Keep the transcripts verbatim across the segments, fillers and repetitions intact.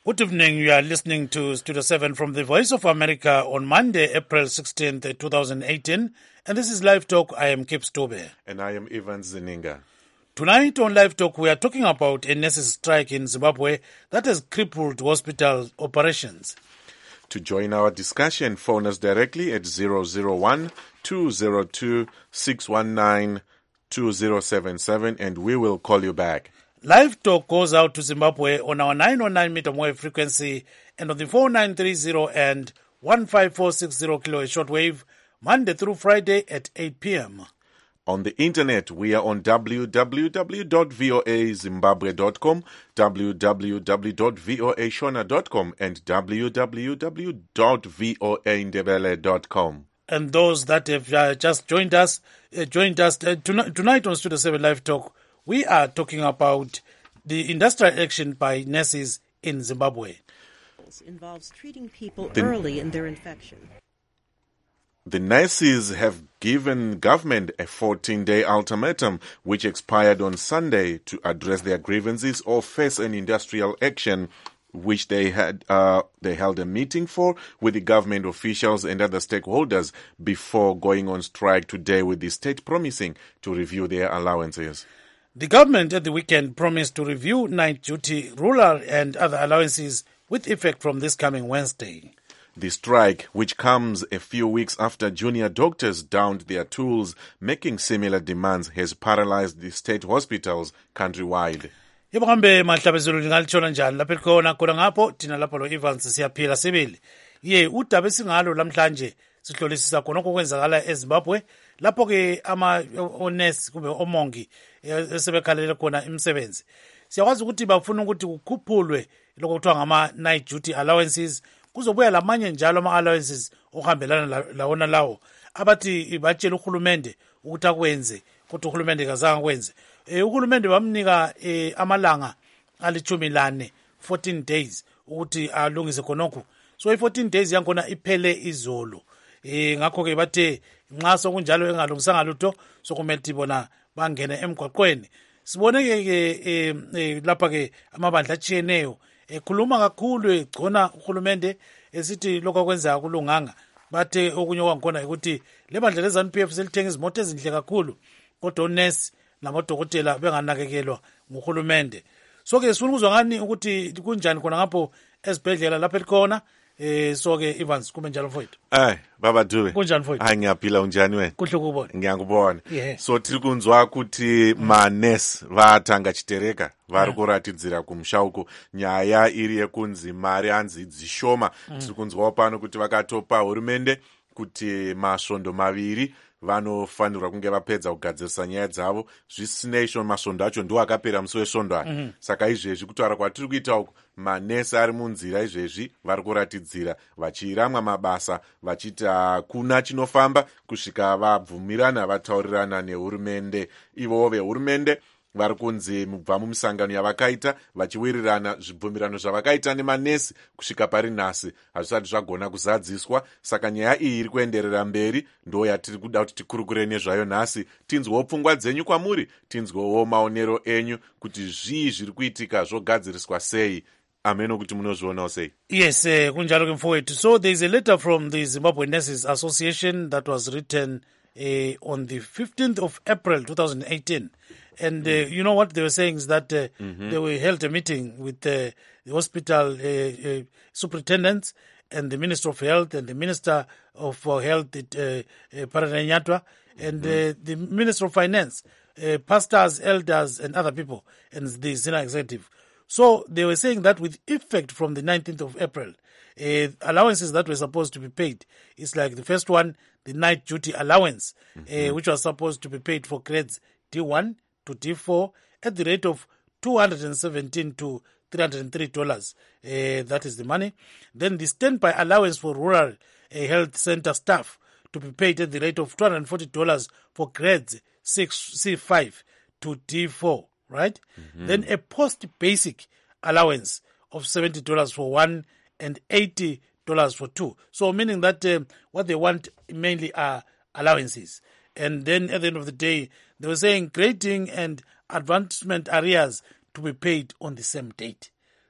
Good evening. You are listening to Studio seven from the Voice of America on Monday, April sixteenth, twenty eighteen. And this is Live Talk. I am Kip Stobe. And I am Ivan Zininga. Tonight on Live Talk, we are talking about a nurses' strike in Zimbabwe that has crippled hospital operations. To join our discussion, phone us directly at zero zero one, two zero two, six one nine, two zero seven seven and we will call you back. Live Talk goes out to Zimbabwe on our nine oh nine meter wave frequency and on the four nine three zero and one five four six zero kilohertz shortwave, Monday through Friday at eight p.m. On the internet, we are on w w w dot voa zimbabwe dot com, w w w dot voa shona dot com, and w w w dot voa ndebele dot com. And those that have uh, just joined us, uh, joined us uh, tonight, tonight on Studio seven Live Talk, we are talking about the industrial action by nurses in Zimbabwe. It involves treating people the, early in their infection. The nurses have given government a fourteen-day ultimatum, which expired on Sunday, to address their grievances or face an industrial action, which they had uh, they held a meeting for with the government officials and other stakeholders before going on strike today, with the state promising to review their allowances. The government at the weekend promised to review night duty, rural and other allowances with effect from this coming Wednesday. The strike, which comes a few weeks after junior doctors downed their tools making similar demands, has paralyzed the state hospitals countrywide. Yebo kambe mahlabezulu ngalitshona njani lapha khona khona ngapho thina lapha lo Evans siyaphila sibili. Ye udaba esingalo lamhlanje sihlolisisa khona okwenzakala eZimbabwe lapho ke ama onesi kumbe omongi esebekhalele khona imisebenzi. Siyakwazi ukuthi bafuna ukuthi kukhuphulwe lokho kuthiwa ngama night duty allowances, kuzobuya lamanye njalo ama allowances ohambelana lawona lawo abathi batshela uhulumende ukuthi akwenze kodwa uhulumende kazange kwenze. Eh uhulumende bamnika eh, amalanga alithumi lane fourteen days ukuthi alungise khonokho. So i fourteen days yakhona iphele izolo. Eh ngakho ke bathe nxa sokunjalo engalungisanga lutho sokumele bona bangene emgwaqweni. Sibone ke lapha ke amabandla achiyeneyo ekhuluma kakhulu egcona uhulumende esithi lokho akwenza kulunganga. Bathe okunye kwangikhona ukuthi le bandla lezanu P F selithenga izimoto ezinhle kakhulu kodwa onesi namadokotela benganakekelwa nguhulumende. So ke sifuna ukuzwa ngani ukuthi kunjani khona ngapho esibhedlela lapha elikhona. Eh so ke Evans kube njalo mfowethu. Ay baba Dube. Kunjani mfowethu? Hayi ngiyaphila unjani wena? Kuhle ukubona. Ngiyakubona. Yeah. So tiri kunzwa kuti mm. manesi vatanga chitereka vari kuratidzira kumshauko nyaya iri yekunzi mari anzi dzishoma. Mm. Tiri kunzwa pano kuti vakatopa hurumende kuti masvondo maviri vanofanirwa kunge vapedza kugadzirisa nyaya dzavo zvisinei sho masvondo acho ndiwo akapera musi wesvondo aya. Mm-hmm. Saka izvezvi kutaura kwatiri kuita uku manesi ari munzira izvezvi vari kuratidzira vachiramwa mabasa vachiti hakuna chinofamba kusvika vabvumirana vataurirana nehurumende. Ivovo vehurumende vari kunzi mubva mumisangano yavakaita vachiwirirana zvibvumirano zvavakaita nemanesi kusvika pari nhasi hazvisati zvagona kuzadziswa. Saka nyaya iyi iri kuenderera mberi, ndo yatiri kuda kuti tikurukure nezvayo nhasi. Tinzwewo pfungwa dzenyu kwamuri, tinzwewo maonero enyu kuti zvii zviri kuitika zvogadziriswa sei. Ameno kuti munozvionawo sei? Yes, uh, kunjalo ke mfowethu. So there is a letter from the Zimbabwe Nurses Association that was written uh, on the fifteenth of April twenty eighteen. And uh, you know what they were saying is that uh, mm-hmm. they were held a meeting with uh, the hospital uh, uh, superintendents and the Minister of Health and the Minister of uh, Health, uh, uh, Parananyatwa, and mm-hmm. uh, the Minister of Finance, uh, pastors, elders, and other people, and the senior executive. So they were saying that with effect from the nineteenth of April, uh, allowances that were supposed to be paid, it's like the first one, the night duty allowance, mm-hmm. uh, which was supposed to be paid for grades D one to D four at the rate of two hundred seventeen to three hundred three dollars. Uh, that is the money. Then the standby allowance for rural uh, health center staff to be paid at the rate of two hundred forty dollars for grades six, C five to D four, right? Mm-hmm. Then a post-basic allowance of seventy dollars for one and eighty dollars for two. So meaning that uh, what they want mainly are allowances. And then at the end of the day, they were saying grading and advancement areas to be paid on the same date.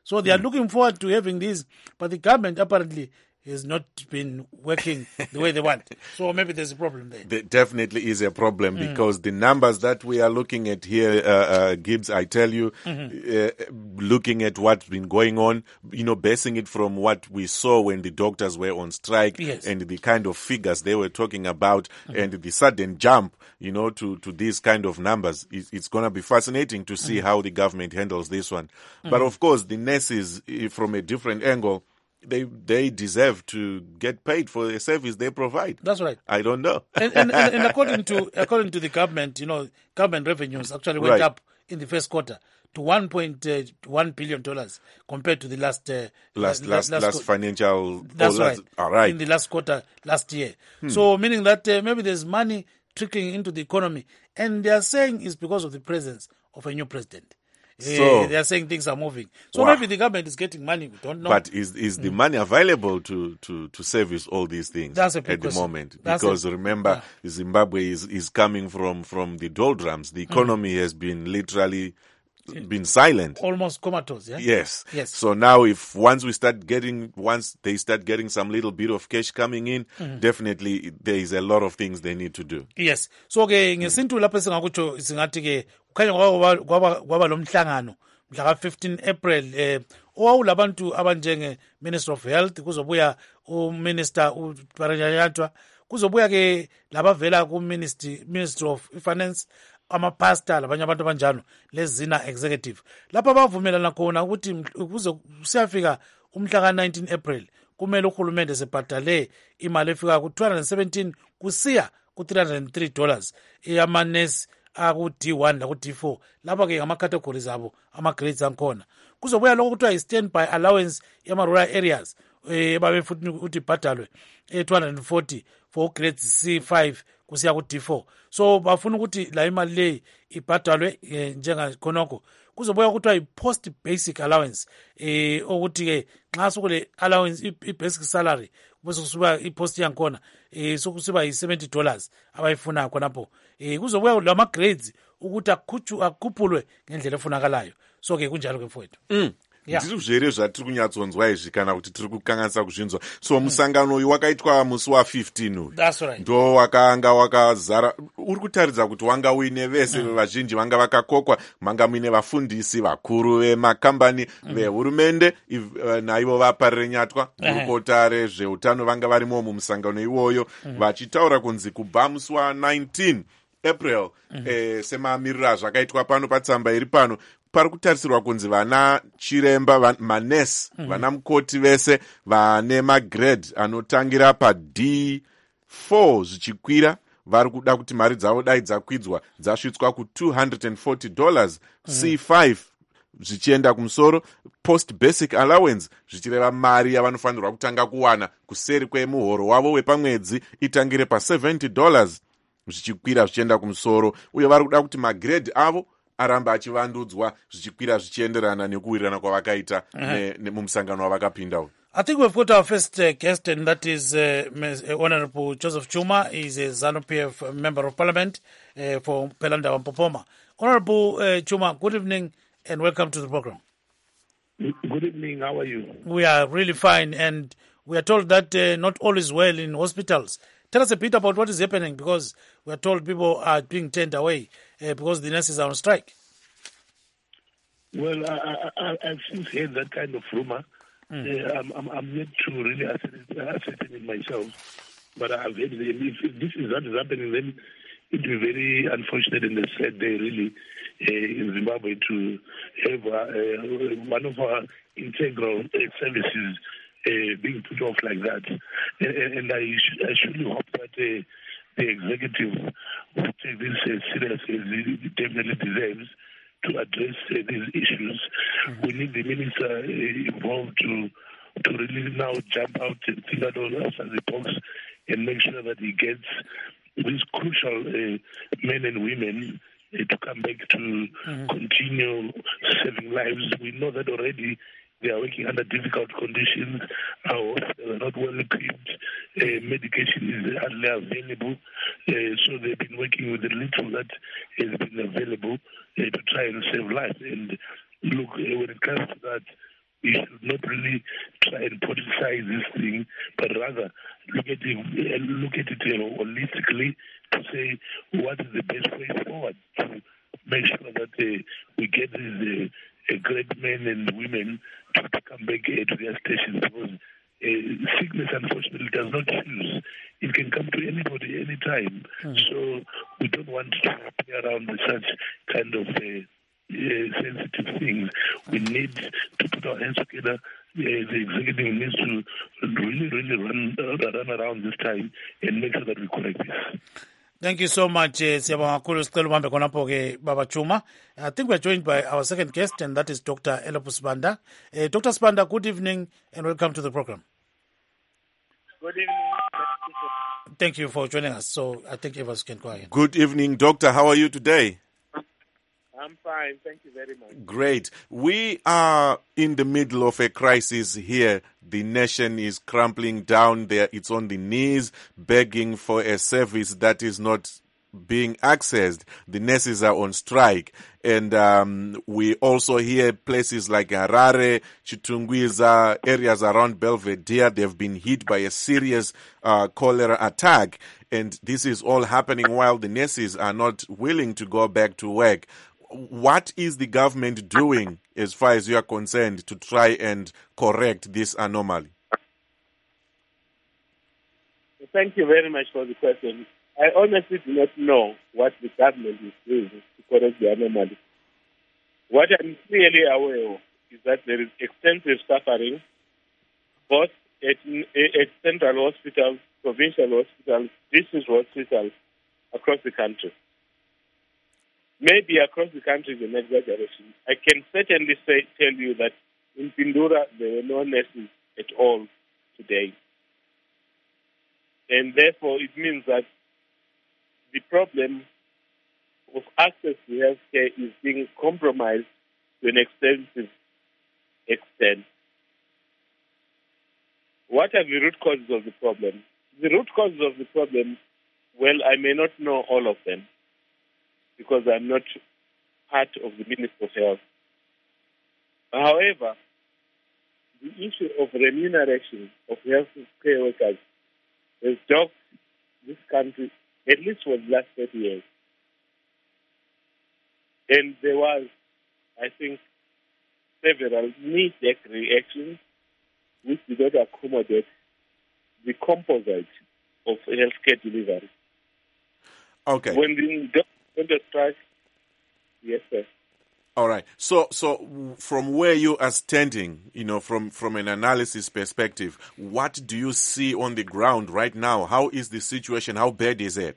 So they are looking forward to having these, but the government apparently has not been working the way they want. So maybe there's a problem there. There definitely is a problem because the numbers that we are looking at here, uh, uh, Gibbs, I tell you, uh, looking at what's been going on, you know, basing it from what we saw when the doctors were on strike Yes. and the kind of figures they were talking about and the sudden jump, you know, to, to these kind of numbers. It's, it's going to be fascinating to see how the government handles this one. But of course, the nurses, eh, from a different angle, They they deserve to get paid for the service they provide. That's right. I don't know. and, and, and, and according to according to the government, you know, government revenues actually went Right. up in the first quarter to one point one billion dollars compared to the last uh, last la- last last, qu- financial. That's oh, right. All right. In the last quarter last year. So meaning that uh, maybe there's money trickling into the economy, and they are saying it's because of the presence of a new president. So- Uh, they are saying things are moving. So Wow. maybe the government is getting money. We don't know. But is is the money available to, to, to service all these things That's a big at the question. moment? That's Because a- remember, Zimbabwe is, is coming from, from the doldrums. The economy has been literally been silent. Almost comatose. Yeah. Yes. Yes. So now if once we start getting, once they start getting some little bit of cash coming in, definitely there is a lot of things they need to do. Yes. So ke ngesintu lapho singakutsho singathi ke kukhanya kwaba kwaba kwaba lomhlangano mhla ka fifteen April eh owawulabantu abanjenge Minister of Health kuzobuya uMinister uParanyatwa kuzobuya ke labavela ku Ministry Ministry of Finance amapastor labanye abantu abanjalo lezina executive lapha bavumelana khona ukuthi kuze siyafika umhla ka nineteen April kumele uhulumende sebhadale imali efika ku two hundred seventeen kusiya ku three hundred three dollars eyamanesi aku D one laku D four lapha ke ngama categories abo ama grades ankhona kuzobuya lokho kuthiwa i-standby allowance yama-rural areas eh babe futhi ukuthi ibhadalwe eh two hundred forty for grades C five kusiya ku D four. So bafuna ukuthi la imali le ibhadalwe eh, njenga khonokho kuzobuya kuthiwa i-post basic allowance eh ukuthi ke nxa sokule allowance i-basic salary bese kusuba i-post yankhona eh sokusiba yi-seventy dollars abayifuna khonapho eh kuzobuya lama grades ukuthi akhutshu akhuphulwe ngendlela efunakalayo. So ke kunjalo ke mfowethu. Yeah. ndiri zvere zvatiri kunyatsonzwa izvi kana kuti tiri kukanganisa kuzvinzwa. So musangano uyu wakaitwa musi wa-fifteen uyu That's right. ndo wakanga wakazara. Uri kutaridza kuti wanga uine vese vazhinji vanga vakakokwa, manga muine vafundisi vakuru vemakambani vehurumende iv- uh, naivo vaParanyatwa gurukota rezveutano vanga varimo mumusangano iwoyo vachitaura kunzi kubva musi wa-nineteen April eh, semamiriro azvakaitwa pano patsamba iri pano pari kutarisirwa kunzi vana chiremba van, manesi vana mukoti vese vane magrade anotangira pad four zvichikwira vari kuda kuti mari dzavo dai dzakwidzwa dzasvitswa ku two hundred forty dollars C five zvichienda kumusoro, post basic allowance zvichireva mari yavanofanirwa kutanga kuwana kuseri kwemuhoro wavo wepamwedzi itangire pa seventy dollars zvichikwira zvichienda kumusoro, uye vari kuda kuti magrade avo aramba achivandudzwa zvichikwira zvichienderana nekuwirirana kwavakaita mumusangano wavakapinda uyu. I think we've got our first uh, guest, and that is uh, Miz- uh, Honorable Joseph Chuma. He's a ZANU-P F member of parliament uh, for Pelanda Wampopoma. Honorable uh, Chuma, good evening and welcome to the program. Good evening. How are you? We are really fine, and we are told that uh, not all is well in hospitals. Tell us a bit about what is happening, because we are told people are being turned away uh, because the nurses are on strike. Well, I, I, I've since heard that kind of rumor. Mm. Uh, I'm, I'm, I'm yet to really ascertain it myself, but I've heard them. If, if this is what is happening, then it will be very unfortunate and a sad day, really, uh, in Zimbabwe to have uh, uh, one of our integral uh, services uh, being put off like that. And, and I, sh- I surely hope that uh, the executive will take this uh, seriously, as it definitely deserves, to address uh, these issues. Mm-hmm. We need the minister uh, involved to to really now jump out and think out all outside the box and make sure that he gets these crucial uh, men and women uh, to come back to mm-hmm. continue saving lives. We know that already they are working under difficult conditions. Our hospitals are not well equipped. Uh, medication is hardly available. Uh, so they've been working with the little that has been available uh, to try and save lives. And look, uh, when it comes to that, we should not really try and politicize this thing, but rather look at it, uh, look at it uh, holistically to say what is the best way forward to make sure that uh, we get these uh, uh, great men and women to, to come back uh, to their stations, because uh, sickness, unfortunately, does not choose. It can come to anybody, anytime. Mm. So we don't want to play around with such kind of uh, uh, sensitive things. We need to put our hands together. Uh, the executive needs to really, really run, uh, run around this time and make sure that we correct this. Thank you so much, uh, Siyabonga kakhulu sicela ubambe khonapho ke Baba Chuma. I think we're joined by our second guest, and that is Doctor Elopu Sibanda. Uh, Doctor Sibanda, good evening and welcome to the program. Good evening. Thank you for joining us. So I think Evers can go ahead. Good evening, Doctor. How are you today? I'm fine. Thank you very much. Great. We are in the middle of a crisis here. The nation is crumbling down there. It's on the knees, begging for a service that is not being accessed. The nurses are on strike. And um, we also hear places like Harare, Chitungwiza, areas around Belvedere, they've been hit by a serious uh, cholera attack. And this is all happening while the nurses are not willing to go back to work. What is the government doing, as far as you are concerned, to try and correct this anomaly? Thank you very much for the question. I honestly do not know what the government is doing to correct the anomaly. What I'm clearly aware of is that there is extensive suffering, both at, at central hospitals, provincial hospitals, district hospitals across the country. Maybe across the country is an exaggeration. I can certainly say, tell you that in Pindura there were no nurses at all today. And therefore it means that the problem of access to health care is being compromised to an extensive extent. What are the root causes of the problem? The root causes of the problem, well, I may not know all of them, because I'm not part of the Ministry of Health. However, the issue of remuneration of health care workers has dogged this country at least for the last thirty years. And there was, I think, several knee-jerk reactions which did not accommodate the composite of healthcare delivery. Okay. When the When the strike, yes, sir. All right. So, so from where you are standing, you know, from, from an analysis perspective, what do you see on the ground right now? How is the situation? How bad is it?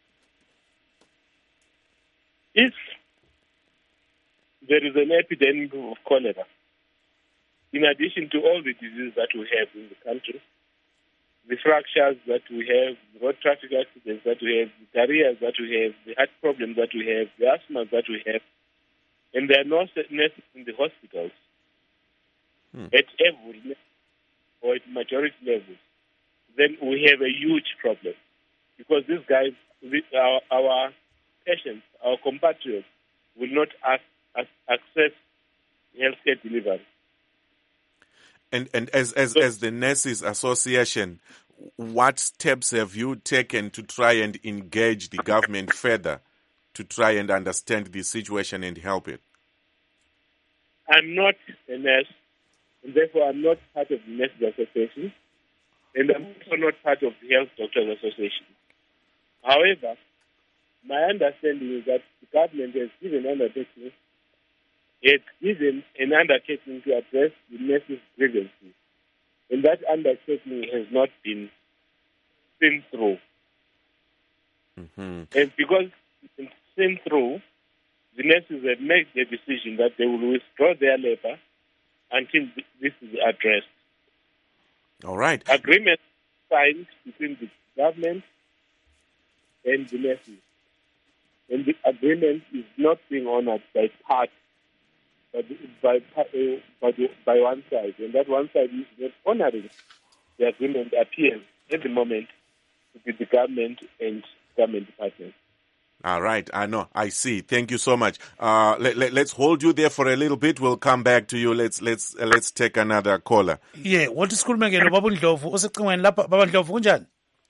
If there is an epidemic of cholera, in addition to all the diseases that we have in the country, the fractures that we have, the road traffic accidents that we have, the diarrhea that we have, the heart problems that we have, the asthma that we have, and there are no nurses in the hospitals hmm. at every level or at majority levels, then we have a huge problem. Because these guys, our, our patients, our compatriots, will not ask, access healthcare delivery. And and as as, as the Nurses Association, what steps have you taken to try and engage the government further to try and understand the situation and help it? I'm not a nurse, and therefore I'm not part of the Nurses Association, and I'm also not part of the Health Doctors Association. However, my understanding is that the government has given undertaking It's given an undertaking to address the nurses' grievances. And that undertaking has not been seen through. Mm-hmm. And because it's been seen through, the nurses have made the decision that they will withdraw their labor until this is addressed. All right. Agreement signed between the government and the nurses. And the agreement is not being honored by part But by, uh, by, by one side, and that one side is not honoring the agreement appears at the moment to be the government and government partners. All right, I know, I see. Thank you so much. Uh, let, let, let's hold you there for a little bit. We'll come back to you. Let's let's uh, let's take another caller. Yeah, wathi sikhulume ke nobaba uNdlovu osecingweni lapha. Baba Ndlovu kunjani?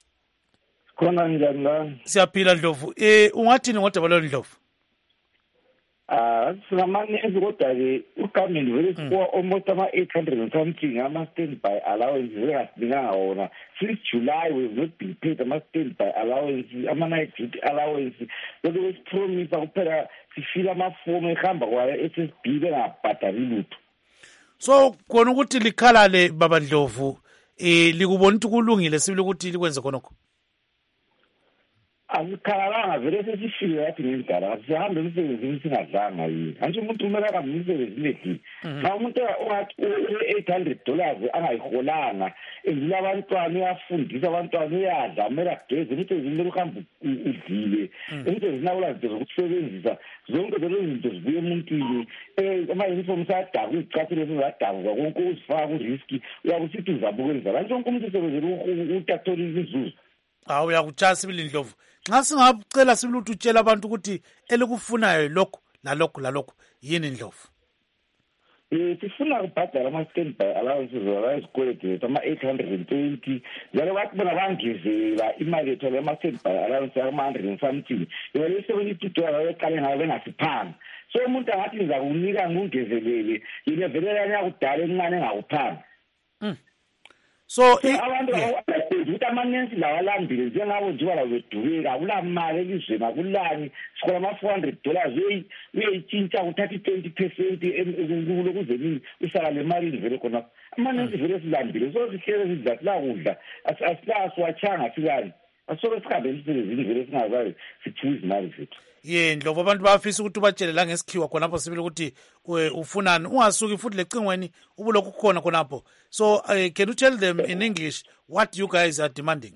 Khona njani la? Siyaphila Ndlovu. Eh ungathini ngodaba lo Ndlovu? Ah, sinamanye kodwa ke ugovernment vele for almost ama eight hundred and something ama standby allowance vekasinika wona. Since July we've not been paid ama standby allowance, ama night duty allowance. Lokho kwesipromise kuphela sifila amafomu ehamba kwa S S B bengabhadali lutho. So kona ukuthi likhalale baba Ndlovu eh likubona ukuthi kulungile sibili ukuthi likwenze khonokho. Asikhalalanga vele sesifile yathi ngezigaba sihambe emsebenzini singadlanga yini antsho umuntu kumele ahambe emsebenzini edini xa umuntu ongathi u-eight hundred dollars angayiholanga endlula abantwana uyafundisa abantwana uyadla kumele ageze emsebenzini kumele uhambe udlile emsebenzini akula zinto zokusebenzisa zonke lezo zinto zibuye emuntwini um ama-uniform sayadaka uyicathelwe sezadakuka konke uzifaka kuriski uyabe usithi uzabukwenza kanti wonke umuntu usebenzela utathola inzuzo. Hawu uyakutshala sibili Ndlovu. Nxa singacela sibili ukuthi utshela abantu ukuthi elikufunayo lokho lalokho lalokho yini Ndlovu? Eh sifuna ukubhadala ama standby allowances wala izikweletu ama eight hundred and twenty njalo bathi bona bangizela imali ethola ama standby allowance ama one hundred and something yona seventy dollars eqale ngayo bengasiphanga. So umuntu angathi niza kunika ngungezelele yena vele yakudala encane engakuphanga. Mm. So abantu ukuthi amanensi lawa lambile njengabo nje bala bedubeka akulamali elizweni akulani sikhola ama four hundred dollars uyayitshintsha uthatha twenty percent ukuze nini usala le mali vele khona amanensi vele silambile so sihlele sizathi la kudla asilaswachanga sikani asobe sikhambe emsebenzini vele singazayo sithiwe izimali zethu. Yeah, Ndlovu abantu bafisa ukuthi ubatshele la ngesikhiwa khonapho sibili ukuthi ufunani ungasuki futhi lecingweni ubulokhu khona khonapho. So uh, can you tell them in English what you guys are demanding?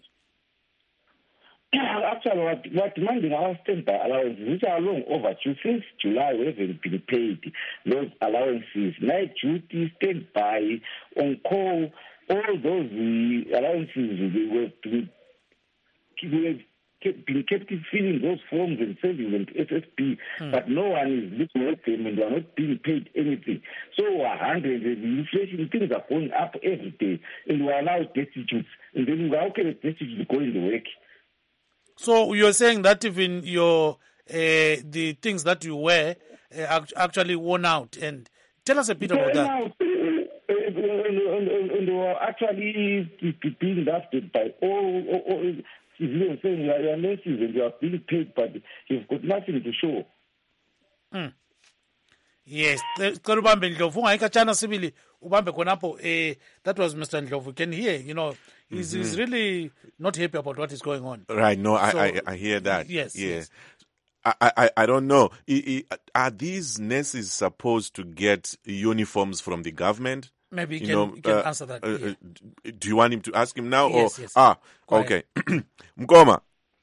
Actually, what we're demanding our standby allowances, which are long overdue since July. We haven't been paid those allowances. Night duty, standby, on call, all those uh, allowances we were to keep. Been kept filling those forms and sending them to S S B, hmm. but no one is looking at them and they are not being paid anything. So one hundred, the inflation things are going up every day, and we are now destitute. And then how can a destitute go in the work? So you're saying that even your uh, the things that you wear uh, actually worn out, and tell us a bit about that. Out, uh, and, and, and, and they were actually being drafted by all. all, all You're saying you are nurses and you are being paid, but you've got nothing to show. Mm. Yes, cela ubambe Ndlovu ungayikatshana sibili ubambe khonapho. Eh, that was Mister Ndlovu. Can hear, you know, he's, mm-hmm. he's really not happy about what is going on. Right? No, so, I, I I hear that. Yes, yeah. yes. I, I I don't know. Are these nurses supposed to get uniforms from the government? Maybe you, you can, know, you can uh, answer that. Uh, yeah. Do you want him to ask him now? Yes, or yes. Ah, Go okay. Mkoma.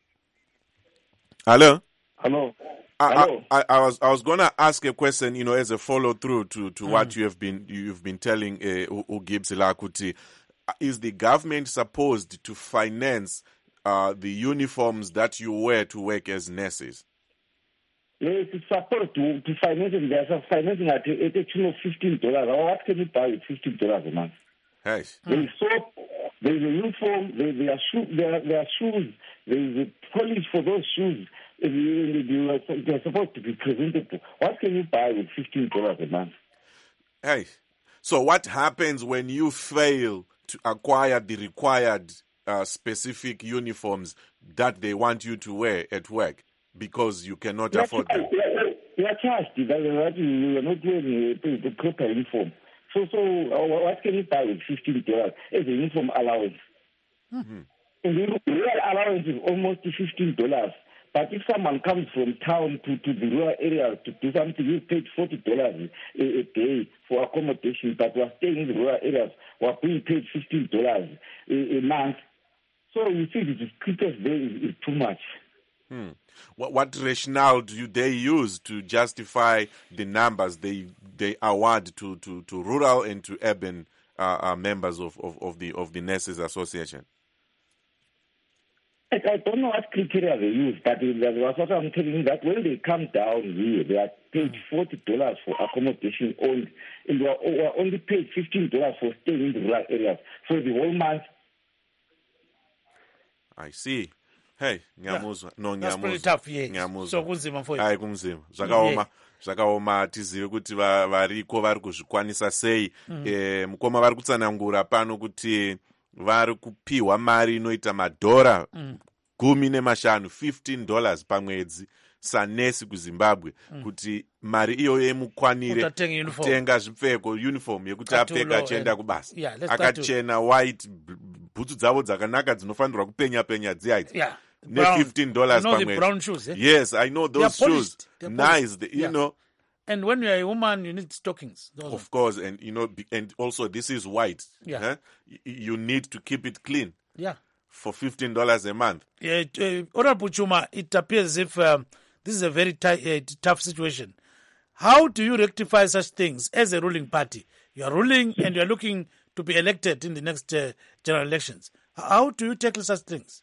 Hello. Hello. I, Hello. I, I was I was gonna ask a question, you know, as a follow through to, to mm. what you have been you've been telling uh, Ugibs Lakuti. Is the government supposed to finance uh, the uniforms that you wear to work as nurses? Yes, it's supposed to, to finance it. There's financing at a tune of fifteen dollars. What can you buy with fifteen dollars a month? Hey. There's soap, there's a uniform, there, there, are shoe, there, there are shoes, there's a polish for those shoes. They're supposed to be presentable. What can you buy with fifteen dollars a month? Hey. So what happens when you fail to acquire the required uh, specific uniforms that they want you to wear at work? Because you cannot you afford them. You are charged that you are not wearing the proper uniform. So, so uh, what can you buy with fifteen dollars as a uniform allowance? Mm-hmm. And the real allowance is almost fifteen dollars. But if someone comes from town to, to the rural area to do something, you paid forty dollars a, a day for accommodation, but we're staying in the rural areas, we're being paid fifteen dollars a, a month. So you see, the cricket there is, is too much. Hmm. What, what rationale do they use to justify the numbers they they award to, to, to rural and to urban uh, uh, members of, of, of the of the Nurses Association? I, I don't know what criteria they use, but that was what I'm telling you, that when they come down here, they are paid forty dollars for accommodation only, and they are, they are only paid fifteen dollars for staying in the rural areas for the whole month. I see. Hey, ngiyamuzwa. No, That's pretty ngiyamuzwa. tough, yes. Ngiyamuzwa. So kunzima for you. Hayi kunzima. Zvakaoma. Zvakaoma tizive kuti va- variko vari kuzvikwanisa sei. Eh, mukoma vari kutsanangura pano kuti vari kupiwa mari inoita madhora gumi nemashanu fifteen dollars pamwedzi sanesi kuzimbabwe kuti mari iyoyo yemukwanire Kuti atenge uniform. kutenga zvipfeko uniform yekuti Katulo apfeka achienda and- kubasa Yeah, let's start to- akachena white b- bhutsu dzavo dzakanaka dzinofanirwa kupenya penya dziya idzi Yeah. ne Brown. fifteen dollars You know the pamwedzi. brown shoes, eh? Yes, I know They are those shoes. polished. They are Nice, polished. the, you Yeah. know. And when you're a woman, you need stockings. Those Of course, and you know, be- and also this is white. Yeah. huh? Y- You need to keep it clean ones. Yeah. for fifteen dollars a month. Uh, uh, Honorable Chuma, it appears as if um, this is a very ti- uh, tough situation. How do you rectify such things as a ruling party? You are ruling and you are looking to be elected in the next uh, general elections. How do you tackle such things?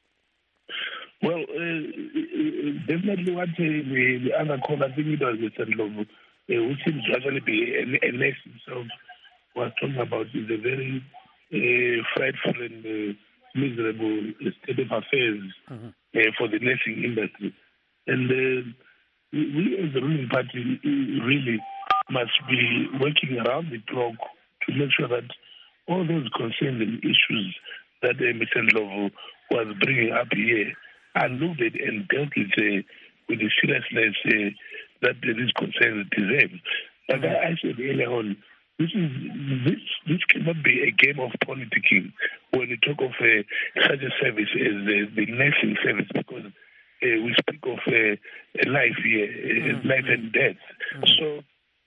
Well, uh, uh, definitely what uh, the, the other caller, I think it was Mister Lovu, uh, who seems to actually be a, a nurse himself, was talking about is a very uh, frightful and uh, miserable state of affairs uh, for the nursing industry. And uh, we, we as the ruling party uh, really must be working around the clock to make sure that all those concerns and issues that uh, Mister Lovu was bringing up here are looked at and dealt with, uh, with the seriousness uh, that uh, these concerns deserve. Like I, I said earlier on, this is this this cannot be a game of politicking when you talk of uh, such a service as uh, the nursing service, because uh, we speak of uh, life here, uh, life and death. So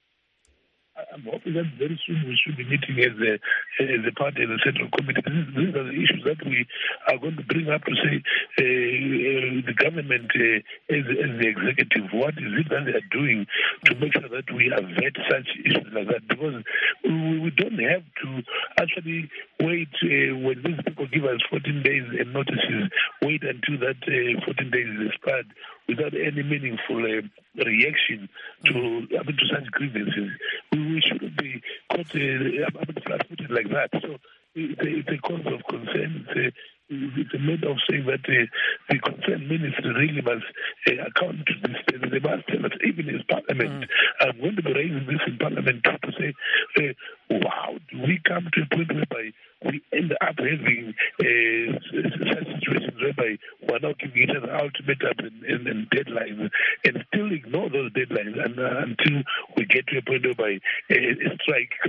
I'm hoping that very soon we should be meeting as a, as a party, as a central committee. These, these are the issues that we are going to bring up to say uh, uh, the government uh, as, as the executive, what is it that they are doing to make sure that we avert such issues like that? Because we, we don't have to actually wait uh, when these people give us fourteen days and notices, wait until that uh, fourteen days is expired without any meaningful uh, reaction to, I mean, to such grievances. We, we shouldn't be caught uh, I mean, flat-footed like that. So it's a, it's a cause of concern. It's a, it's a matter of saying that uh, the concerned ministry really must uh, account to this. They must tell us, even in Parliament. Mm. I'm going to be raising this in Parliament to say, uh, how do we come to a point whereby we end up having uh, such situations whereby we're now giving each other ultimatums and, and, and deadlines and still ignore those deadlines and, uh, until we get to a point whereby uh, a strike uh,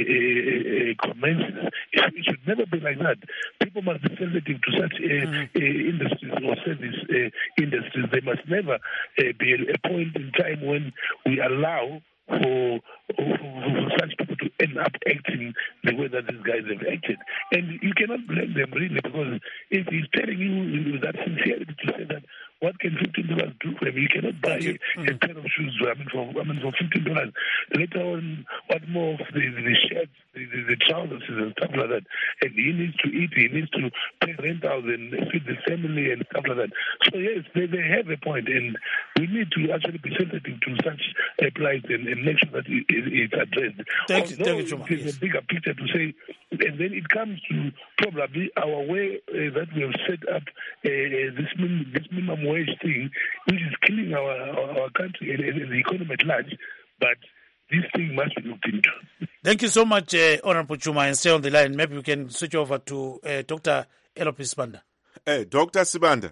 uh, commences. It, it should never be like that. People must be sensitive to such uh, mm. uh, industries or service uh, industries. There must never uh, be a, a point in time when we allow for, for, for such people to end up acting the way that these guys have acted. And you cannot blame them really, because if he's telling you with that sincerity to say that what can fifteen dollars do for him? You cannot buy a, mm-hmm. a pair of shoes. I mean, for I mean, for fifteen dollars. Later on, what more of the the shirts, the, the, the trousers and stuff like that. And he needs to eat. He needs to pay rentals and feed the family and stuff like that. So yes, they, they have a point, and we need to actually be sensitive to such a plight and, and make sure that it, it, it's addressed. Thank you, thank you, Chuma. There's yes. a bigger picture to say, and then it comes to probably our way uh, that we have set up uh, this min- this minimum wage thing, which is killing our, our, our country and, and the economy at large. But this thing must be looked into. Thank you so much, uh, Honorable Chuma, and stay on the line. Maybe we can switch over to uh, Doctor Elope Sibanda. Hey, Doctor Sibanda.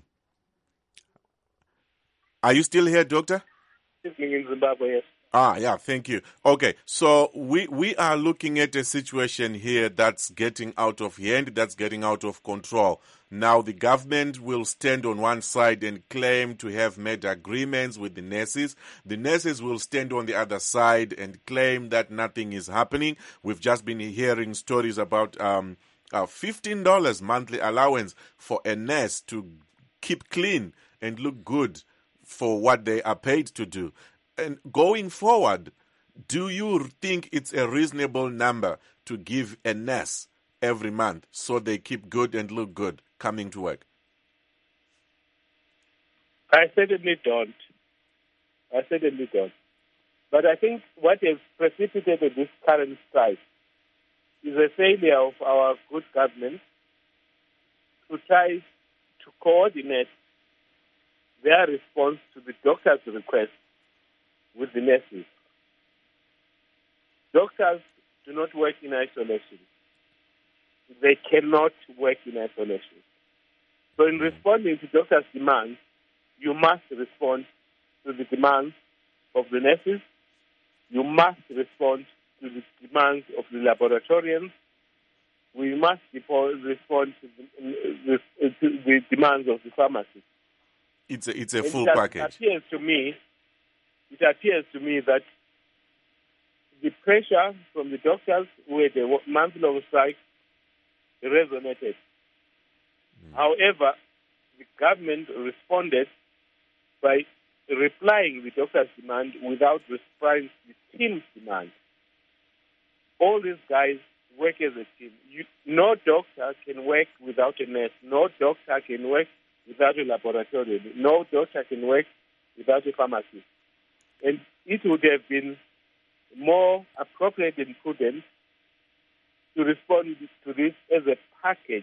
Are you still here, Doctor? Evening in Zimbabwe, yes. Ah, yeah, thank you. Okay, so we, we are looking at a situation here that's getting out of hand, that's getting out of control. Now, the government will stand on one side and claim to have made agreements with the nurses. The nurses will stand on the other side and claim that nothing is happening. We've just been hearing stories about um, uh, fifteen dollars monthly allowance for a nurse to keep clean and look good for what they are paid to do. And going forward, do you think it's a reasonable number to give a nurse every month so they keep good and look good coming to work? I certainly don't. I certainly don't. But I think what has precipitated this current strike is a failure of our good government to try to coordinate their response to the doctors' request with the nurses. Doctors do not work in isolation. They cannot work in isolation. So in responding to doctors' demands, you must respond to the demands of the nurses. You must respond to the demands of the laboratorians. We must respond to the, to the demands of the pharmacists. It's a, it's a and full it package. Appears to me, it appears to me that the pressure from the doctors who had a month-long strike resonated. Mm. However, the government responded by replying the doctor's demand without replying the team's demand. All these guys work as a team. You, no doctor can work without a nurse. No doctor can work without a laboratory. No doctor can work without a pharmacist. And it would have been more appropriate and prudent to respond to this as a package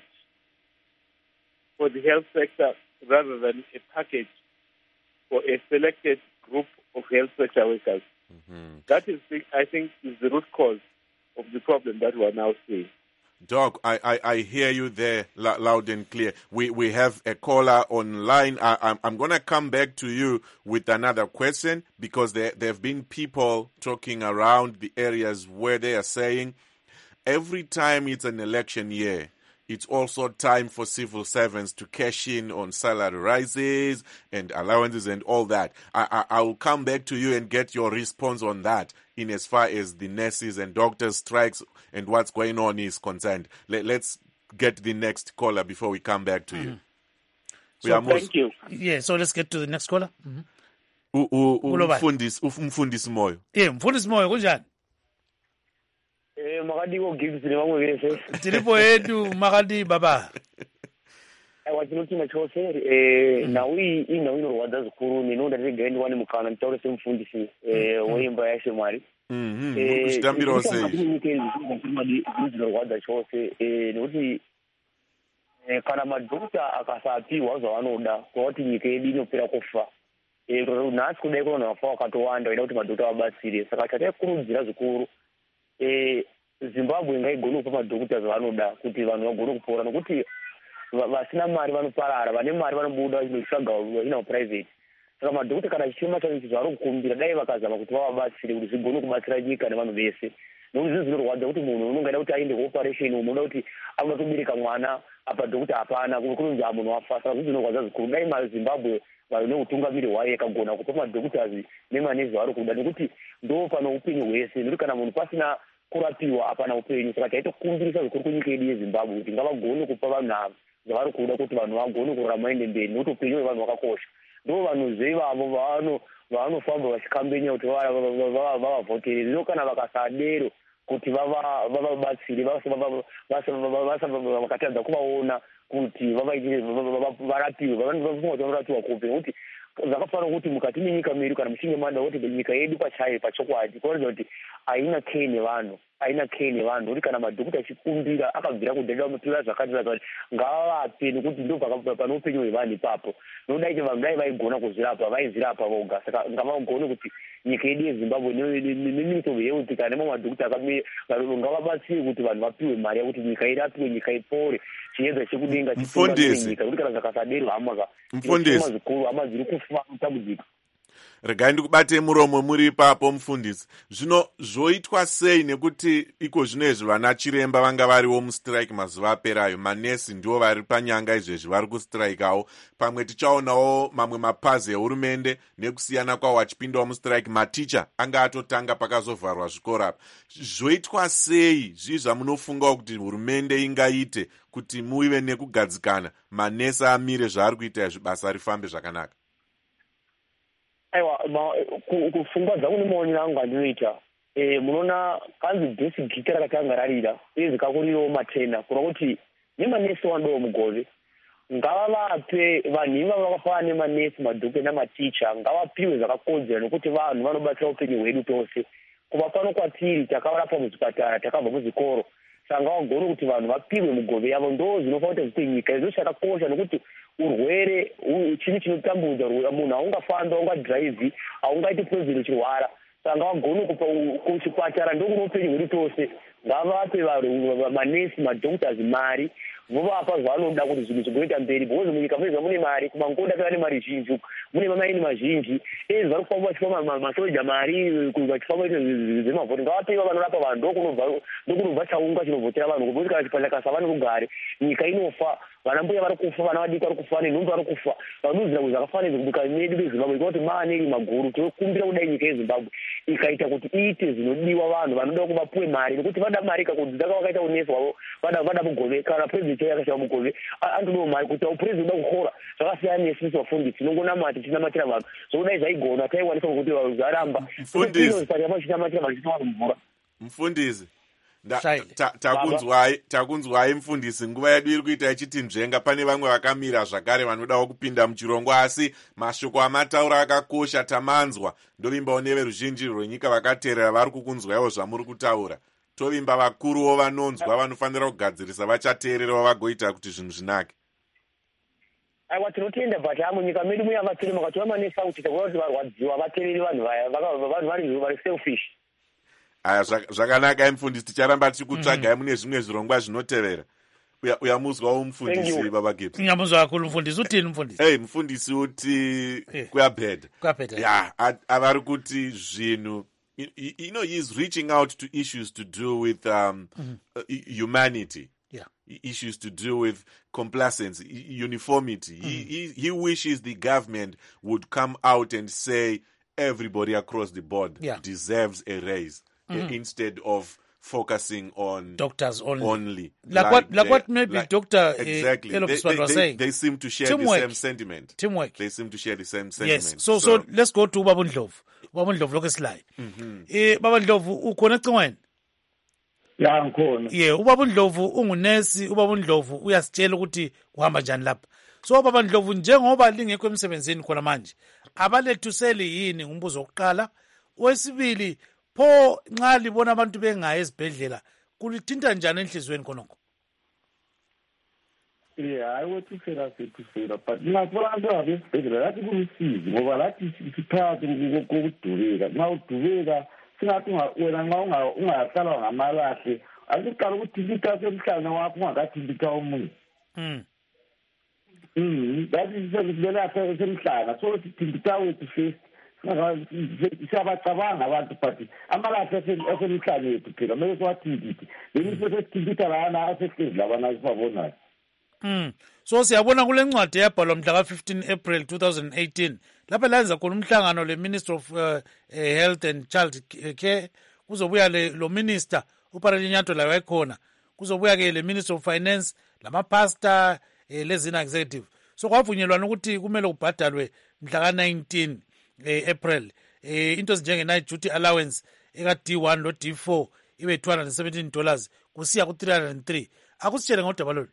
for the health sector rather than a package for a selected group of health sector workers. Mm-hmm. That is, I think, is the root cause of the problem that we are now seeing. Doc, I, I, I hear you there l- loud and clear. We we have a caller online. I, I'm, I'm going to come back to you with another question because there, there have been people talking around the areas where they are saying every time it's an election year, it's also time for civil servants to cash in on salary rises and allowances and all that. I, I, I will come back to you and get your response on that in as far as the nurses and doctors' strikes and what's going on is concerned. Let, let's get the next caller before we come back to mm-hmm. you. We so, thank you. Yeah, so let's get to the next caller. Mm-hmm. Umfundisi umfundisi Moyo. Yeah, Mfundisi Moyo kunjani? Eh makadi ko gives ni vamwe vese. Tilipo yetu makadi baba. Aiwa chinoti machose eh na wi ina wino wada zikuru ni nonda regendi wani mukana mtaure semfundisi eh woyimba yashe mwari. Mhm. Kuchitambira ose. Wada chose eh noti eh kana madokta akasapiwa zvavanoda kuti nyika yedu inopera kufa. Eh nhasi kudai kuna wafa wakatowanda ida kuti madokta vabatsire saka tatakurudzira zvikuru eh Zimbabwe ngaigone kupa madokta zvavanoda kuti vanhu vagone kupora nokuti vasina mari vanoparara vane mari vanobuda vachitsvaga vachina private saka madokta kana chichema chacho zvavari kukumbira dai vakazama kuti vavabatsire kuti zvigone kubatsira nyika nevanhu vese nokuti zvinhu zvinorwadza kuti munhu unongaida kuti aende kuoperation unoda kuti auda kubereka mwana apa dokta hapana kunonzi munhu wafa saka zvinhu zvinorwadza zvikuru dai mazimbabwe vanhu neutungamiri hwayo yakagona kupa madoktas nemanezi vari kuda nekuti ndo pano upenyu hwese nekuti kana munhu pasina kurapiwa hapana upenyu saka taitokumbirisa zvikuru kunyika yedu yezimbabwe kuti ngavagone kupa vanhu ava zvavari kuda kuti vanhu vagone kurarama ende mberi nekuti upenyu hwevanhu hwakakosha ndo vanhu zevavo vavanofamba vachikambenya kuti vavavhotere zvino kana vakasadero kuti vavabatsire vakatadza kuvaona kuti vavaitire varapiwe vanofunga kuti vanorapiwa kupe nekuti zvakafanira kuti mukati menyika medu kana muchinge manda kuti nyika yedu pachayo pachokwadi kuratidza kuti haina kei nevanhu haina kei nevanhu kuti kana madhokota achikumbira akabvira kudhadha mupira zvakatira kuti ngavavape nekuti ndo pane upenyu hwevanhu ipapo nodai vanhu dai vaigona kuzvirapa vaizvirapa voga saka ngavagone kuti nyika yedu yezimbabwe neministry of health kana nemamwe madhokota akamira ngavabatsire kuti vanhu vapiwe mari yakuti nyika irapiwe nyika ipore chiedza chekudenga chinyika kuti kana zvakasadero hama mufundisi zvikuru hama zviri kufa kutambudzika. Regai ndikubate muromo muri ipapo mufundisi. Zvino zvoitwa sei nekuti iko zvino izvi vana chiremba vanga variwo mustrike mazuva aperayo, manesi ndiwo vari panyanga izvezvi vari kustrikawo, pamwe tichaonawo mamwe mapazi ehurumende nekusiyana kwawo achipindawo mustrike, maticha anga atotanga pakazovharwa zvikora. Zvoitwa sei zvi zvamunofungawo kuti hurumende ingaite kuti muive nekugadzikana manesi amire zvaari kuita izvi basa rifambe zvakanaka? Aiwa, kufungwa dzangu nemaonero angu andinoita eh munoona kanzi basic gita rakatanga rarira uye zikakurirawo matena kurwa kuti nemanesi wandowo mugove ngavavape vanhu iva vakafana nemanesi madhokuta namaticha ngavapiwe zvakakodzera nokuti vanhu vanobatsira upenyu hwedu tose kuva pano kwatiri takavarapa muzvipatara takabva muzvikoro saka ngavagone kuti vanhu vapiwe mugove yavo ndo zvinofanira kuti zviite nyika izvo chakakosha nokuti urwere chini chinotambudza munhu haungafambi haungadhiraivhi haungaiti purezidenti uchirwara saka ngavagone kupa kuchipatara ndokuno upenyu hwedu tose ngavape manesi madhokutas mari vovapa zvavanoda kuti zvinhu zvigoita mberi bhozi munyika mezva mune mari kumangoda peva nemari zhinji mune mamaini mazhinji ezi vari kufamba vachipa masoja mari vachifamba ite zvemavhoti ngavapeiva vanorapa vanhu ndokunobva chaunga chinovhotera vanhu kubozi kana chipatara kasava nerugare nyika inofa vana mbuya vari kufa vana vadiki vari kufa nenhumbi vari kufa vanudzira kuti zvakafanira kubika medu vezimbabwe ikuva kuti maaneri maguru tinokumbira kudai nyika yezimbabwe ikaita kuti iite zvinodiwa vanhu vanoda kuti vapuwe mari nekuti vada mari kakudzaka vakaita unesi wavo vada mugove kana purezidenti yakashava mugove anotodawo mari kuti upurezidenti uda kukhora zvakasiyana nesisi vafundisi tinongonamati tinamatira vanhu zvokudai zvaigona taikwanisa kuti zvaramba chinamatira vanhu chitowana mvura mufundisi takunzwai takunzwai mufundisi nguva yedu iri kuita ichiti nzvenga pane vamwe vakamira zvakare vanodawo kupinda muchirongwa asi mashoko amataura akakosha tamanzwa ndovimbawo neveruzhinji rwenyika vakateerera vari kukunzwaiwo zvamuri kutaura tovimba vakuruwo vanonzwa vanofanira kugadzirisa vachateererawo vagoita kuti zvinhu zvinake aiwa tinotenda but ha munyika medu muya vatirema kativa manesa kuti takuona kuti varwadziwa vateereri vanhu vaya vanhu vari selfish aya zvakanaka mufundisi ticharamba tichikutsvagai mune zvimwe zvirongwa zvinotevera uyamuzwawo mufundisi baba gibbs nyamuzwa akulu mufundisi utini mufundisi hey mufundisi uti kuyabhedha kuyabhedha ya avari kuti zvinhu you, you know he's reaching out to issues to do with um, mm-hmm. uh, humanity yeah issues to do with complacence uniformity mm-hmm. he, he he wishes the government would come out and say everybody across the board yeah. deserves a raise mm-hmm. instead of focusing on doctors only, only. like, like what like they, what maybe like, Doctor exactly uh, they, they, was they, saying they seem to share teamwork. the same sentiment teamwork they seem to share the same sentiment yes so so, so let's go to Baba Ndlovu Baba Ndlovu lokesilayo mhm eh Baba Ndlovu ukhona ecingweni ya ngikhona yeah ubaba Ndlovu ungunesi ubaba Ndlovu uyasitshela ukuthi uhamba njani lapha so Baba Ndlovu njengoba lingekho emsebenzini khona manje abalethuseli yini ngumbuzo wokuqala wesibili pho nxa libona abantu bengayi esibhedlela kulithinta njani enhlizweni khonokho yeah ayiwethusela sethusela but ngakubona abantu abesibhedlela lathi kulusizi ngoba lathi siphakathi kokudubeka nxa udubeka singathi wena nxa ungaqala ngamalahle akuqala ukuthintitha semhlane wakho ungakathintitha omunye mm mm lathi sesibelapha semhlane so sithintitha wethu first siyabacabanga abantu but amalahle asemhlane yethu phela kumele siwathintithe bengise sesithintitha lana asehlezi labana sibabonayo mm so siyabona kule ncwadi yabhalwa mhla ka fifteen April twenty eighteen lapha lenza khona umhlangano le Minister of uh, Health and Child Care kuzobuya le lo minister uParalinyatho la wayikhona kuzobuya ke le Minister of Finance lamapastor eh, lezina executive so kwavunyelwana ukuthi kumele kubhadalwe mhla ka nineteen eh, April eh, into ezinjenge night duty allowance eka D one lo D four ibe two hundred seventeen dollars kusiya ku three hundred three akusitshele ngodaba lolu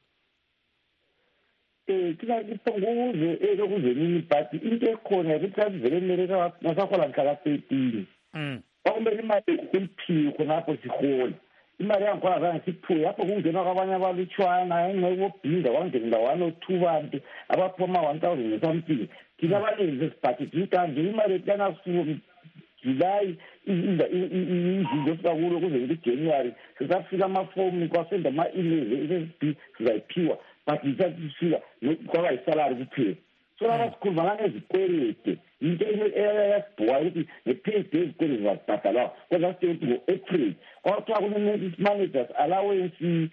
eh thina kuze elokuze nini but into ekhona ukuthi avele America nasakhona mhla ka thirteen mm okumele imali kuliphiwe khonapho sihola imali yangikhona zange siphuye apho kungena kwabanye abalutshwana engekobhinda kwangena one or two bantu abaphuma one thousand something thina abaninzi esibhajethi intanje imali etlana from July izinto sikakulo kuze ukuthi January sizafika amafomu kwasenda ama-email sizayiphiwa but isafika kwaba isalary kuphela so laba sikhuluma ngezikwelete into eyasibhuka ukuthi nge-paid ezikwelete zibabhadalwa kodwa sithe ukuthi ngo-April kwathiwa kune-managers allowance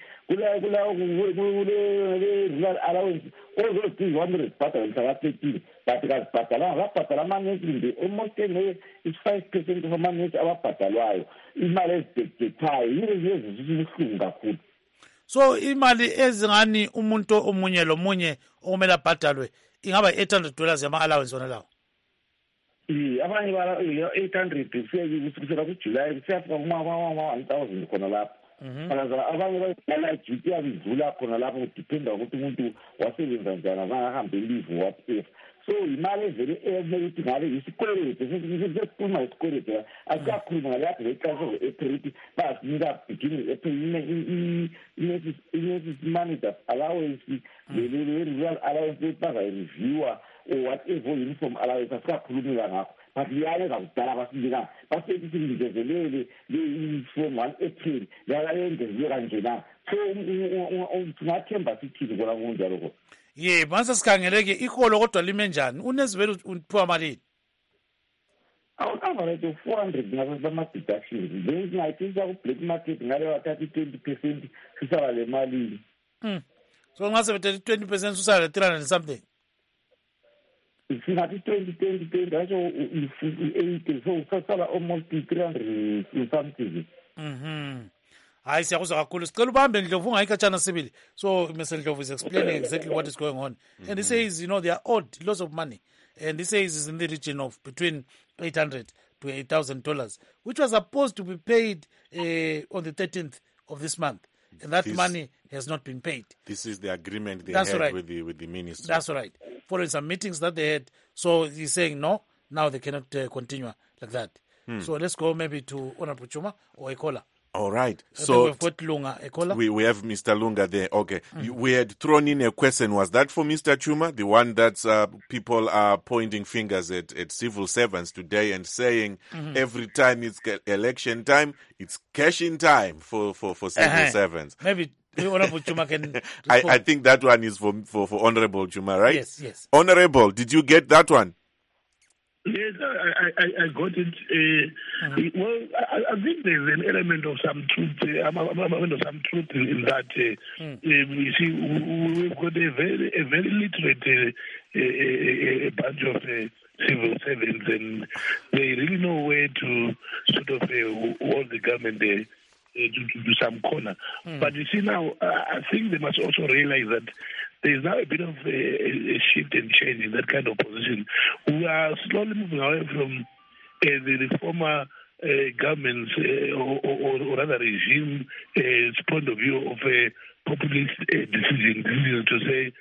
kule-rural allowance all those things wamele zibhadalwe mhla ka-thirteen but kazibhadalanga zabhadala amanesi nje almost is-five percent of amanesi ababhadalwayo imali ezidedethayo yile zibuhlungu kakhulu so imali ezingani umuntu omunye lomunye okumele abhadalwe ingaba eight hundred dollars yama allowance wona lawo eh abanye bala eight hundred kusukela kuJuly kusiyafika kuma one thousand khona lapho akaza abanye bayidlala duty yabidlula khona lapho kudependa ukuthi umuntu wasebenza njani abangahambe leave whatever. So imali evele emele ukuthi ngabe isikweletu sesikhuluma isikweletu asiyakhuluma ngalapho ngeqaso ze-april basinika beginning april ine-this manager allowance le-rural allowance bazayireviewa or whatever uniform allowance asikakhulumela ngakho but liyale kakudala basinika basithi singezelele le-from one april lakayengeziwe kanje na. So singathemba sithini kona kunjalo kona. Ye manje sikhangeleke iholo kodwa lime njani unezivele uphiwa malini? Average of four hundred ngazo bama-deductions then singayithisa ku-black market ngale wathatha i-twenty percent sisala le malini. Mm. So ngase bethe twenty percent susala le three hundred and something. Singathi twenty twenty twenty asho eighty so sasala almost three hundred something. Mhm. Hayi siyakuzwa kakhulu sicela ubambe Ndlovu ungayikhatshana sibili. So Mister Ndlovu is explaining exactly what is going on. Mm-hmm. And he says, you know, they are owed lots of money. And he says it's in the region of between eight hundred to eight thousand dollars, which was supposed to be paid uh, on the thirteenth of this month. And that this, money has not been paid. This is the agreement they That's had right. with the with the ministry. That's right. Following some meetings that they had. So he's saying, no, now they cannot uh, continue like that. Hmm. So let's go maybe to Honorable Chuma or Ekola. All right. I so we've got Lunga, Ekola. We, we have Mister Lunga there. Okay. Mm. You, we had thrown in a question. Was that for Mister Chuma? The one that uh, people are pointing fingers at, at civil servants today and saying mm-hmm. every time it's election time, it's cash-in time for, for, for civil uh-huh. servants. Maybe Honorable Chuma can I, I think that one is for, for, for Honorable Chuma, right? Yes, yes. Honorable, did you get that one? Yes, I, I, I got it. Uh, mm-hmm. Well, I, I think there's an element of some truth. Uh, I'm, I'm, I'm, some truth in, in that. Uh, mm. uh, you see, we, we've got a very, a very literate uh, a, a bunch of uh, civil servants, and they really know where to sort of uh, hold the government uh, uh, to, to, to some corner. Mm. But you see now, uh, I think they must also realize that there's now a bit of a, a shift and change in that kind of position. We are slowly moving away from uh, the, the former uh, government's uh, or, or, or rather regime's uh, point of view of a populist uh, decision, decision to say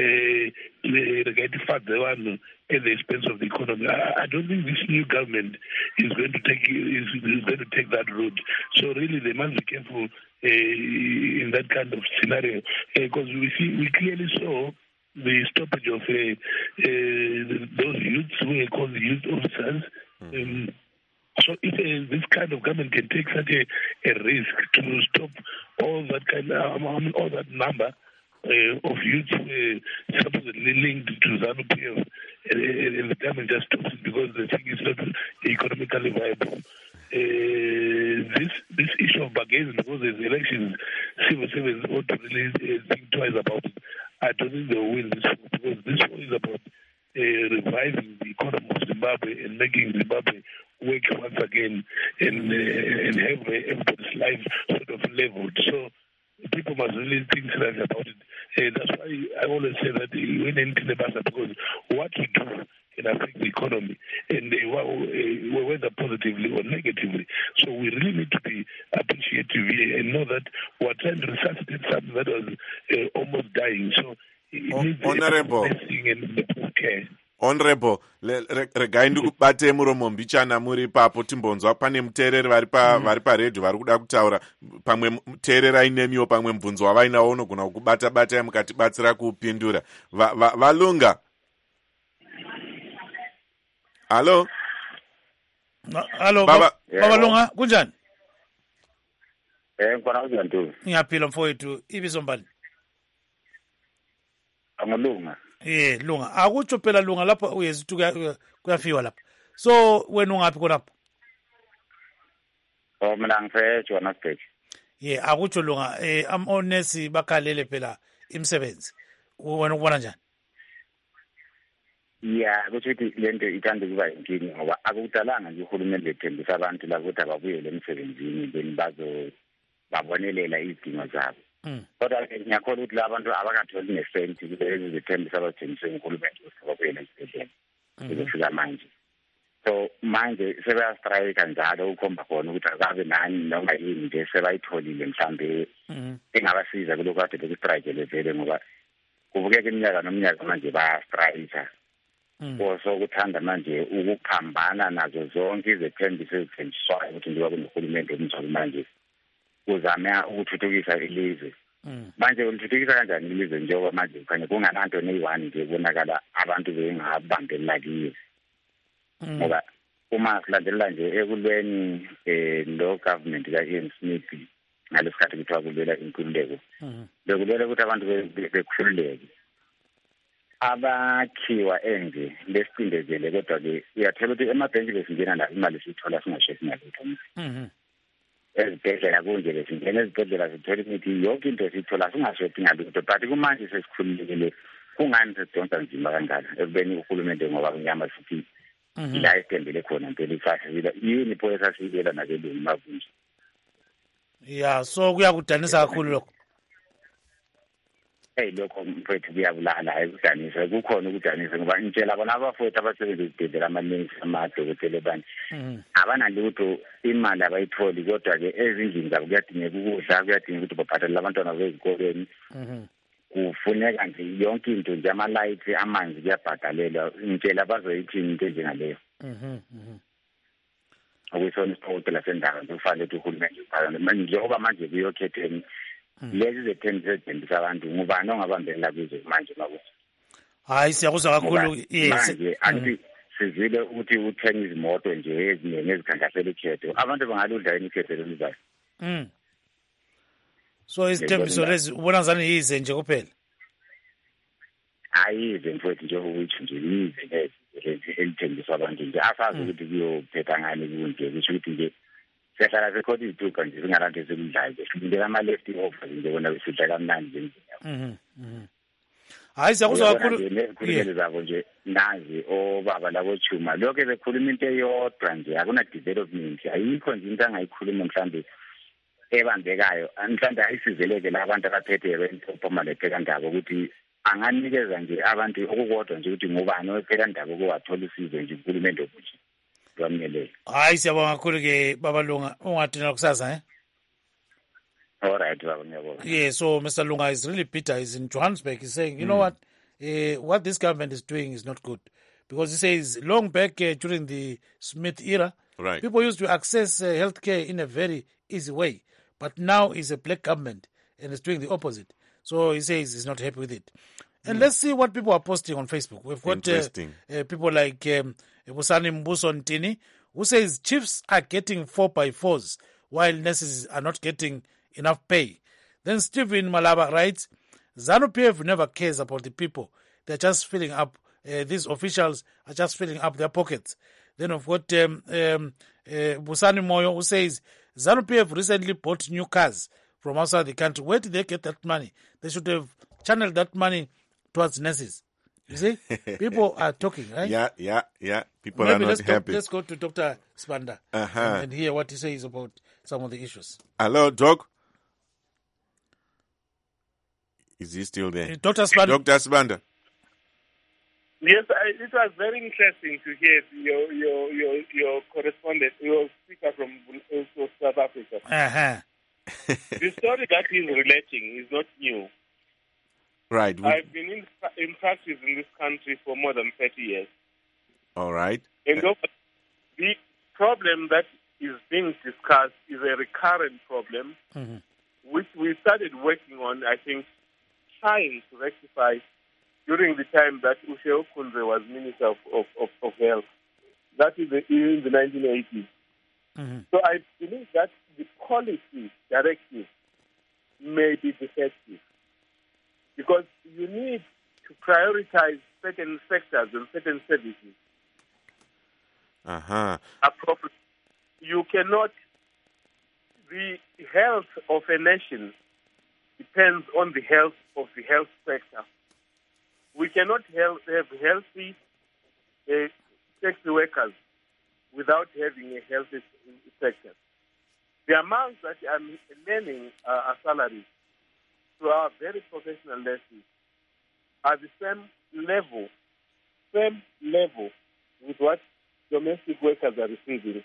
uh, the one at the expense of the economy. I, I don't think this new government is going to take is, is going to take that route. So really, they must be careful uh, in that kind of scenario because uh, we see we clearly saw the stoppage of uh, uh, those youths who are called the youth officers. Mm-hmm. Um, so if uh, this kind of government can take such a, a risk to stop all that kind of, I mean, all that number uh, of youths uh, supposedly linked to ZANU P F, uh, and the government just stops it because they think it's not economically viable. Uh, this this issue of bargaining because there's elections, civil service ought to really uh, think twice about it. I don't think they'll win this one because this one is about uh, reviving the economy of Zimbabwe and making Zimbabwe work once again and uh, and have uh, everybody's life sort of leveled. So people must really think seriously about it. Uh, that's why I always say that when anything about it, because what you do can affect the economy, and uh, uh, whether positively or negatively. So we really need to be appreciative here and know that we're trying to resuscitate something that was uh, almost dying. So it oh, needs honorable. and care. Honorable, regai ndikubate muromo mbichana muri papo timbonzwa pane muteereri vari pa vari paredhiyo vari kuda kutaura pamwe muteererai nemiwo pamwe mubvunzo wavainawo unogona kukubata batai mukatibatsira kuupindura. Valunga, halo halo baba baba Lunga kunjani? Eh ngikona kunjani? Ngiyaphila mfowethu, ibizo mbali? Amalunga. Eh Lunga, akutsho phela Lunga lapha uyezithi kuyafiwa lapha. So wena ungaphi khonapha? Oh mina ngifeke Johannesburg. Yeah, akutsho Lunga, eh am honest bakhalele phela imisebenzi. Wena ukubona njani? Yeah, ukuthi lento ithanda kuba inkinga ngoba akudalanga nje uhulumeni ethembisa abantu la ukuthi ababuyele emsebenzini then bazo babonelela izidingo zabo. Kodwa ngiyakholwa ukuthi labantu abakatholi nesenti kulezi zithembisa abathembise uhulumeni ukuthi babuyele emsebenzini. Ukufika manje. so manje sebayastrayika njalo ukhomba khona ukuthi akabe nani noma yini nje sebayitholile mhlambe engabasiza kuloko kade bekustrayikele vele ngoba kubukeka iminyaka nomnyaka manje bayastrayika so kuthanda manje ukuphambana nazo zonke izethembiso ezithenjiswayo ukuthi njengoba kunohulumende omtsha manje uzama ukuthuthukisa ilizwe manje ulithuthukisa kanjani ilizwe njengoba manje kukhanya kungananto neyi-one nje kubonakala abantu bengabambelela kiyo ngoba uma silandelela nje ekulweni um lo government ka-Ian Smith ngalesikhathi kuthiwa kulwela inkululeko bekulwela ukuthi abantu bekhululeke abakhiwa enje lesicindezele kodwa-ke uyathola ukuthi emabhenki besingena la imali siyithola singasho singalutho ezibhedlela kunje besingena ezibhedlela sithola imithi yonke into siyithola singashoti ngalutho but kumanje sesikhululekile kungani sesidonsa nzima kanjalo ekubeni uhulumende ngoba kunyama sithi ila esitembele khona impela isasibila yini pho esasibela nakelungu mavunje ya so kuyakudanisa kakhulu lokho hey lokho mfethu kuyabulala ayikudanisa kukhona ukudanisa ngoba intshela bona abafowethu abasebenza ezibhedlela amaningi amadokotela bani abanalutho imali abayitholi kodwa-ke ezindlini zabo kuyadingeka ukudla kuyadingeka ukuthi babhadalele abantwana bezikoleni kufuneka nje yonke into nje amalayithi amanzi kuyabhadalelwa intshela bazoyithini into enjengaleyo okuyisona isipokotela sendawo kufanele ukuthi uhulumende ubhadale njengoba manje kuyokhetheni lezi zethembiso ezithembisa abantu ngubani ongabambelela kuzo manje bakuthi hayi siyakuzwa kakhulu yes manje anti sizile ukuthi uthenga izimoto nje eziningi ezikhankasela ikhetho abantu bangaludla yini ikhetho lelizayo mm so izithembiso lezi ubona ngani yize nje kuphela ayize mfowethu nje ukuthi nje yize lezi elithembisa abantu nje asazi ukuthi kuyophetha ngani kunje kusho ukuthi nje sehlala sekhona izithuka nje zingalanto ezimdlayo sibindela ama-left over nje bona besidla kamnandi nje mhm hayi siyakuzwa kakhulu nezikhulumelo zabo nje nazi obaba labo chuma lokho bekhuluma into eyodwa nje akuna development ayikho nje into angayikhuluma mhlambe ebambekayo mhlambe ayisizeleke la abantu abaphethe bentophomalephekandaba ukuthi anganikeza nje abantu okukodwa nje ukuthi ngubani ophekandaba okuwathola usizo nje uhulumende obuthi lwamnelele hayi siyabonga kakhulu-ke baba Lunga ungadina kusasa eh all right baba ngiyabonga yeah so Mister Lunga is really bitter. He's in Johannesburg. He's saying you mm. know what uh, what this government is doing is not good because he says long back uh, during the Smith era right. people used to access uh, healthcare in a very easy way, but now it's a black government and it's doing the opposite. So he says he's not happy with it. And mm. let's see what people are posting on Facebook. We've got uh, uh, people like um, Busani Mbuso Ntini, who says chiefs are getting four by fours while nurses are not getting enough pay. Then Stephen Malaba writes, ZANU-P F never cares about the people. They're just filling up, uh, these officials are just filling up their pockets. Then we've got um, um, uh, Busani Moyo, who says, ZANU-P F recently bought new cars from outside the country. Where did they get that money? They should have channeled that money towards nurses. You see, people are talking, right? Yeah, yeah, yeah. People Maybe are not let's happy. Go, let's go to Doctor Sibanda uh-huh. and, and hear what he says about some of the issues. Hello, Doc. Is he still there? Doctor Sibanda. Doctor Sibanda. Yes, I, it was very interesting to hear your your your, your correspondent, your speaker from South Africa. Uh-huh. The story that he's relating is not new. Right. We... I've been in, in practice in this country for more than thirty years. All right. And uh... the problem that is being discussed is a recurrent problem, mm-hmm. which we started working on, I think, trying to rectify during the time that Ushe Okunze was Minister of, of, of, of Health. That is the, in the nineteen eighties. Mm-hmm. So I believe that the policy directive may be defective because you need to prioritize certain sectors and certain services uh-huh. appropriately. You cannot, the health of a nation depends on the health of the health sector. We cannot have, have healthy uh, sex workers without having a healthy sector. The amounts that I'm learning uh, are salaries to our very professional nurses are the same level, same level with what domestic workers are receiving.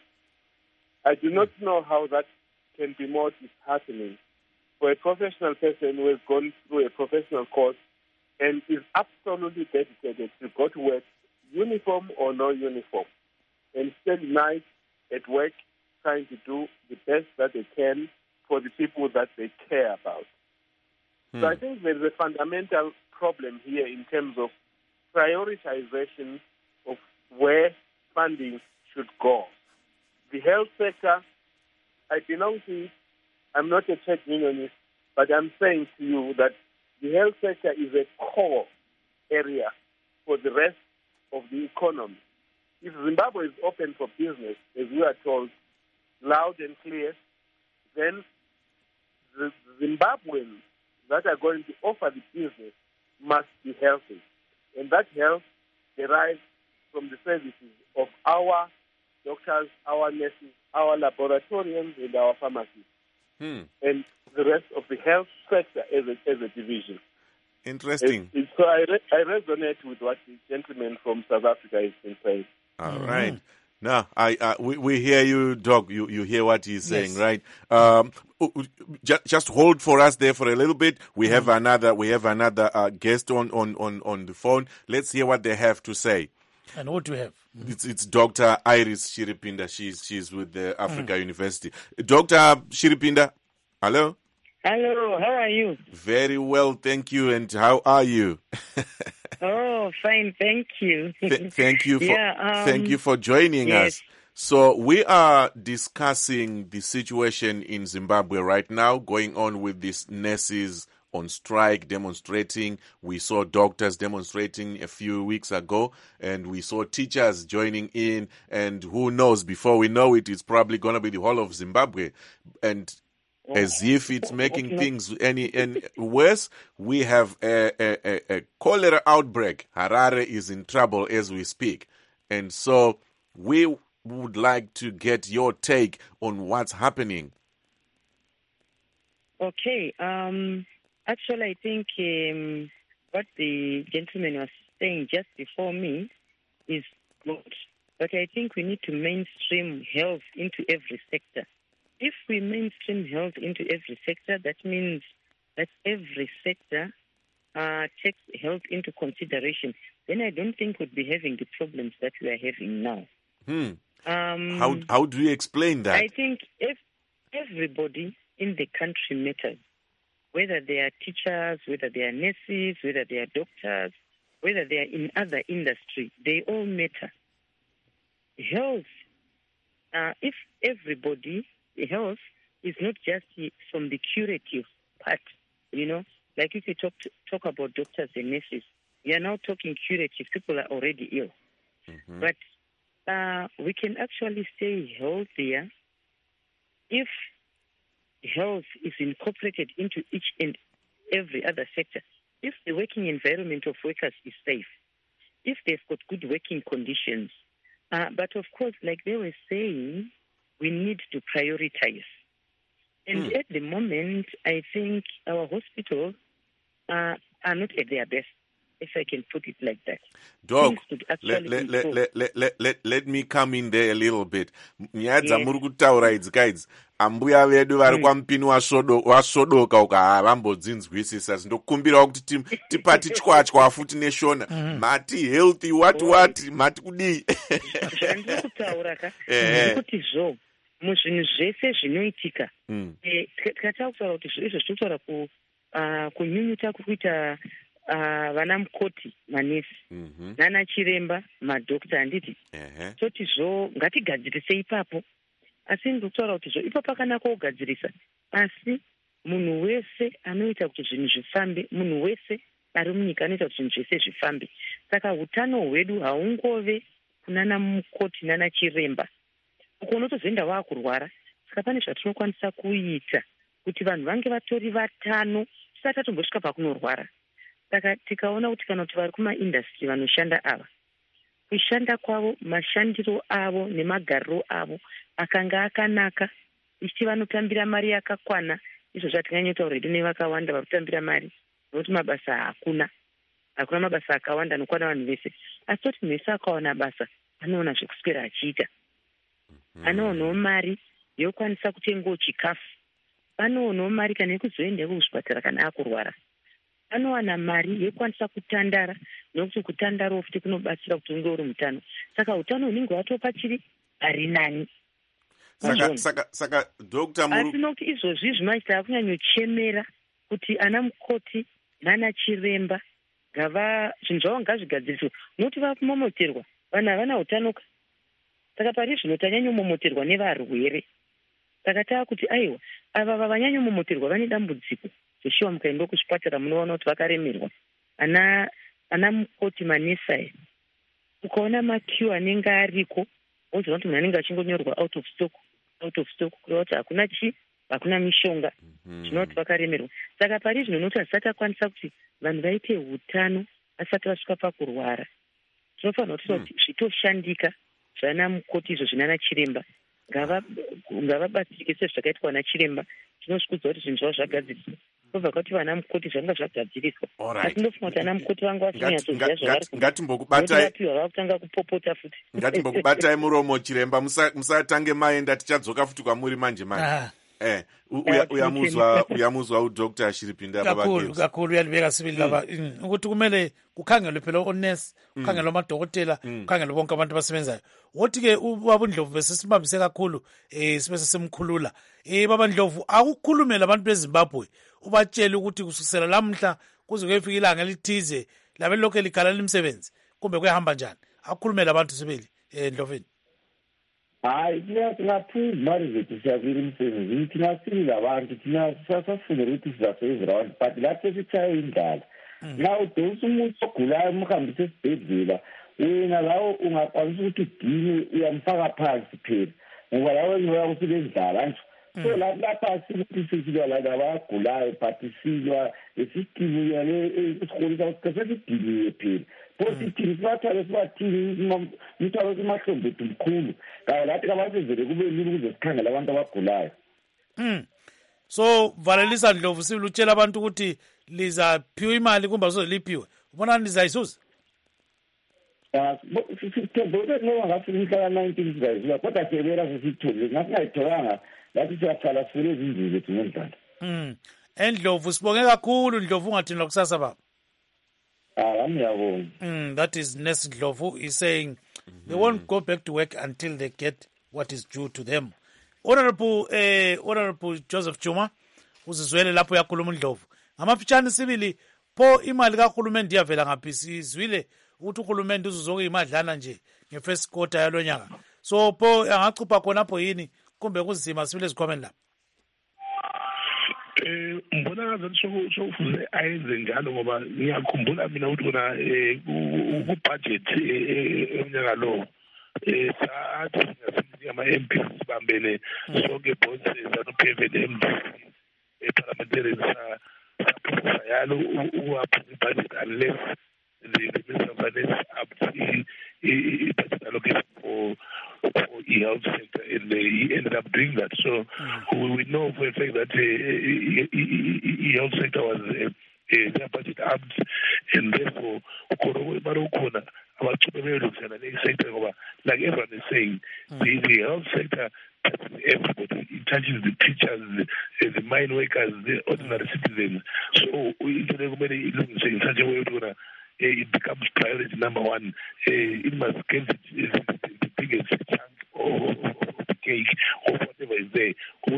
I do not know how that can be more disheartening for a professional person who has gone through a professional course and is absolutely dedicated to go to work, uniform or no uniform, and spend nights at work trying to do the best that they can for the people that they care about. Hmm. So I think there's a fundamental problem here in terms of prioritization of where funding should go. The health sector, I belong to it. I'm not a trade unionist, but I'm saying to you that the health sector is a core area for the rest of the economy. If Zimbabwe is open for business, as we are told, loud and clear, then the Zimbabweans that are going to offer the business must be healthy. And that health derives from the services of our doctors, our nurses, our laboratorians, and our pharmacists, hmm. and the rest of the health sector as a, as a division. Interesting. It, it, so I, re- I resonate with what the gentleman from South Africa has been saying. All mm-hmm. right. Now, I, I we, we hear you, Doc. You you hear what he's saying, yes. right? Um, just, just hold for us there for a little bit. We mm-hmm. have another we have another uh, guest on, on, on, on the phone. Let's hear what they have to say. And what do you have? Mm-hmm. It's it's Doctor Iris Shiripinda. She's she's with the Africa mm. University. Doctor Shiripinda, hello. Hello, how are you? Very well, thank you. And how are you? Oh, fine, thank you. Th- thank you for yeah, um, thank you for joining yes. us. So we are discussing the situation in Zimbabwe right now, going on with these nurses on strike, demonstrating. We saw doctors demonstrating a few weeks ago, and we saw teachers joining in. And who knows? Before we know it, it's probably going to be the whole of Zimbabwe. And as if it's making things any, any worse, we have a, a, a cholera outbreak. Harare is in trouble as we speak. And so we would like to get your take on what's happening. Okay. Um, actually, I think um, what the gentleman was saying just before me is good. But I think we need to mainstream health into every sector. If we mainstream health into every sector, that means that every sector uh, takes health into consideration. Then I don't think we'd be having the problems that we are having now. Hmm. Um, how how do you explain that? I think if everybody in the country matters, whether they are teachers, whether they are nurses, whether they are doctors, whether they are in other industry, they all matter. Health, uh, if everybody... health is not just from the curative part, you know, like if you talk to, talk about doctors and nurses, we are now talking curative. People are already ill. Mm-hmm. But uh, we can actually stay healthier if health is incorporated into each and every other sector. If the working environment of workers is safe, if they've got good working conditions. Uh, but of course, like they were saying, we need to prioritize. And mm. at the moment, I think our hospitals uh, are not at their best, if I can put it like that. Doc, let, let, let, let, let, let, let, let me come in there a little bit. Nyaya dzamuri kutaura idzi kaidzi, ambuya vedu vari kwaMupini wasvodoka uka havambodzinzwisisa. Ndinokumbirawo kuti tipati tyatya futi neshona. Mati healthy, what what, mati kudii. Zvandiri kutaura ka, ndikuti zvo, muzvinhu zvese zvinoitika. Tikataura kutaura kuti izvo zvinotaura kunyunyuta kuita Uh, vana mukoti manesi mm-hmm. nana chiremba madhokta handiti uh-huh. toti zvo ngatigadzirise ipapo, asi ndikutaura kuti zvo ipapo akanaka kugadzirisa, asi munhu wese anoita kuti zvinhu zvifambe, munhu wese ari munyika anoita kuti zvinhu zvese zvifambe. Saka hutano hwedu haungove kunana mukoti nana chiremba uko unotozoenda waakurwara. Saka pane zvatinokwanisa kuita kuti vanhu vange vatori vatano tisati tatombosvika pakunorwara. Saka tikaona kuti kana kuti vari kumaindastri vanoshanda ava, kushanda kwavo, mashandiro avo nemagariro avo akanga akanaka, ichi vanotambira mari yakakwana, izvo zvatinganyotaura redu nevakawanda vari kutambira mari, nokuti mabasa hakuna, hakuna mabasa akawanda anokwana vanhu vese. Asi toti munhu wese akawana basa, anoona zvekuswera achiita. Anoonawo mari yokwanisa kutengawo chikafu. Anoonawo mari kana yekuzoendawo kuzvipatara kana akurwara. Anowana mari yekwanisa kutandara, nokuti kutandarawo futi kunobatsira kuti unge uri mutano. Saka utano hunenge hwatopa chiri ari nani. Saka, saka, saka, Doctor Muru... Asi nokuti izvozvi zvimaita kunyanyochemera kuti ana mukoti nana chiremba ngava zvinhu zvavo ngazvigadziriswe, nokuti vakumomoterwa vanhu havana utano. Saka pari zvino tanyanyomomoterwa nevarwere. Saka taa kuti aiwa ava vavanyanyomomoterwa vane dambudziko zveshiwa, mukaenda kuzvipatara munoona kuti vakaremerwa ana ana mukoti manesai. Ukaona makiu anenge ariko woziva kuti munhu anenge achingonyorwa out of stock out of stock kureva kuti hakuna chi hakuna mishonga, zvinova kuti vakaremerwa. Saka pari zvino nokuti hazisati akwanisa kuti vanhu vaite utano vasati vasvika pakurwara. Tinofanira kuti zvitoshandika zvana mukoti izvo zvinana chiremba ngavabatsirike sezvakaitwa na chiremba. Tinosvikudza kuti zvinhu zvavo zvagadziriswa kubva kuti vana mukoti zvanga zvagadziriswa. Asi ndofunga kuti ana mukoti vanga vasinyatsoziva zvavari ngatimbokubatai vakutanga kupopota futi. Ngatimbokubatai muromo chiremba, musatange maenda, tichadzoka futi kwamuri manje manje. Eh, uyamuzwa uyamuzwa udoctor Shiripinda baba kakhulu kakhulu uyalibeka sibili laba ukuthi kumele kukhangelwe phela onesi, kukhangelwe amadokotela, kukhangelwe bonke abantu abasebenzayo. Wothi ke ubaba Ndlovu bese simbambise kakhulu eh sibe sesimkhulula. Eh baba Ndlovu akukhulumela abantu beZimbabwe ubatshela ukuthi kusukela lamhla kuze kuyefika ilanga elithize labe lokho elikhala limsebenzi kumbe kuyahamba njani. Akukhulumela abantu sibili eh Ndloveni. Hayi, thina singaphuma imali zethu siyabuyela emsebenzini, thina silile abantu, thina sasafundela ukuthi sizasebenzela abantu, but lapho sithaye indlala. Na udonsa umuntu ogulayo umhambise esibhedlela, wena lawo ungakwanisa ukuthi udinwe uyamfaka phansi phela, ngoba lawo ngoba usile indlala nje. So lapha sithi silwa la abagulayo, but silwa esisitimu yale esikolisa ukuthi sesidiniwe phela. Positive bathale sibathini umthwalo kumahlombe omkhulu kanye lathi kabasezele kube lula ukuze sikhangele abantu abagulayo. Mm. So Valelisa Ndlovu sibili utshela abantu ukuthi lizaphiwa imali kumbe azoliphiwe. Ubona nizayisuza? Ah, sithembe noma ngathi imhla nineteen sizayisuza kodwa siyebela sisithule ngasingayitholanga lathi siyaqala sifule izindlu zethu ngendlala. Mm. Endlovu sibonge kakhulu Ndlovu ungathini lokusasa baba. Mm, that is Ness Ndlovu is saying mm-hmm. they won't go back to work until they get what is due to them. Honorable eh, Honorable Joseph Chuma uzizwele lapho yakhuluma uNdlovu. Ngamafitshane sibili pho imali kaHulumende iyavela ngaphi sizwile ukuthi uHulumende uzuzoke imadlana nje ngefirst quarter yalonyaka. So pho angachupha khona pho yini kumbe kuzima sibile zikhomeni lapha. Eh mbona ngathi sokufuze ayenze njalo ngoba ngiyakhumbula mina ukuthi kona ku budget enyaka lo eh sathi ngasinye ama M P sibambene sonke bonke zanu P V M e parliamentary sa sa yalo uapprove budget unless the Minister of Finance up the budget allocation for for e-health sector, and he ended up doing that. So mm. we know for a fact that the uh, e-health sector was uh, uh, their budget upped, and therefore, like everyone is saying, mm. the, the health sector touches everybody. It touches the teachers, the, the mine workers, the ordinary citizens. So we in such a way to it becomes priority number one. Uh, it must get the, the, the biggest chunk of, of the cake or whatever is there.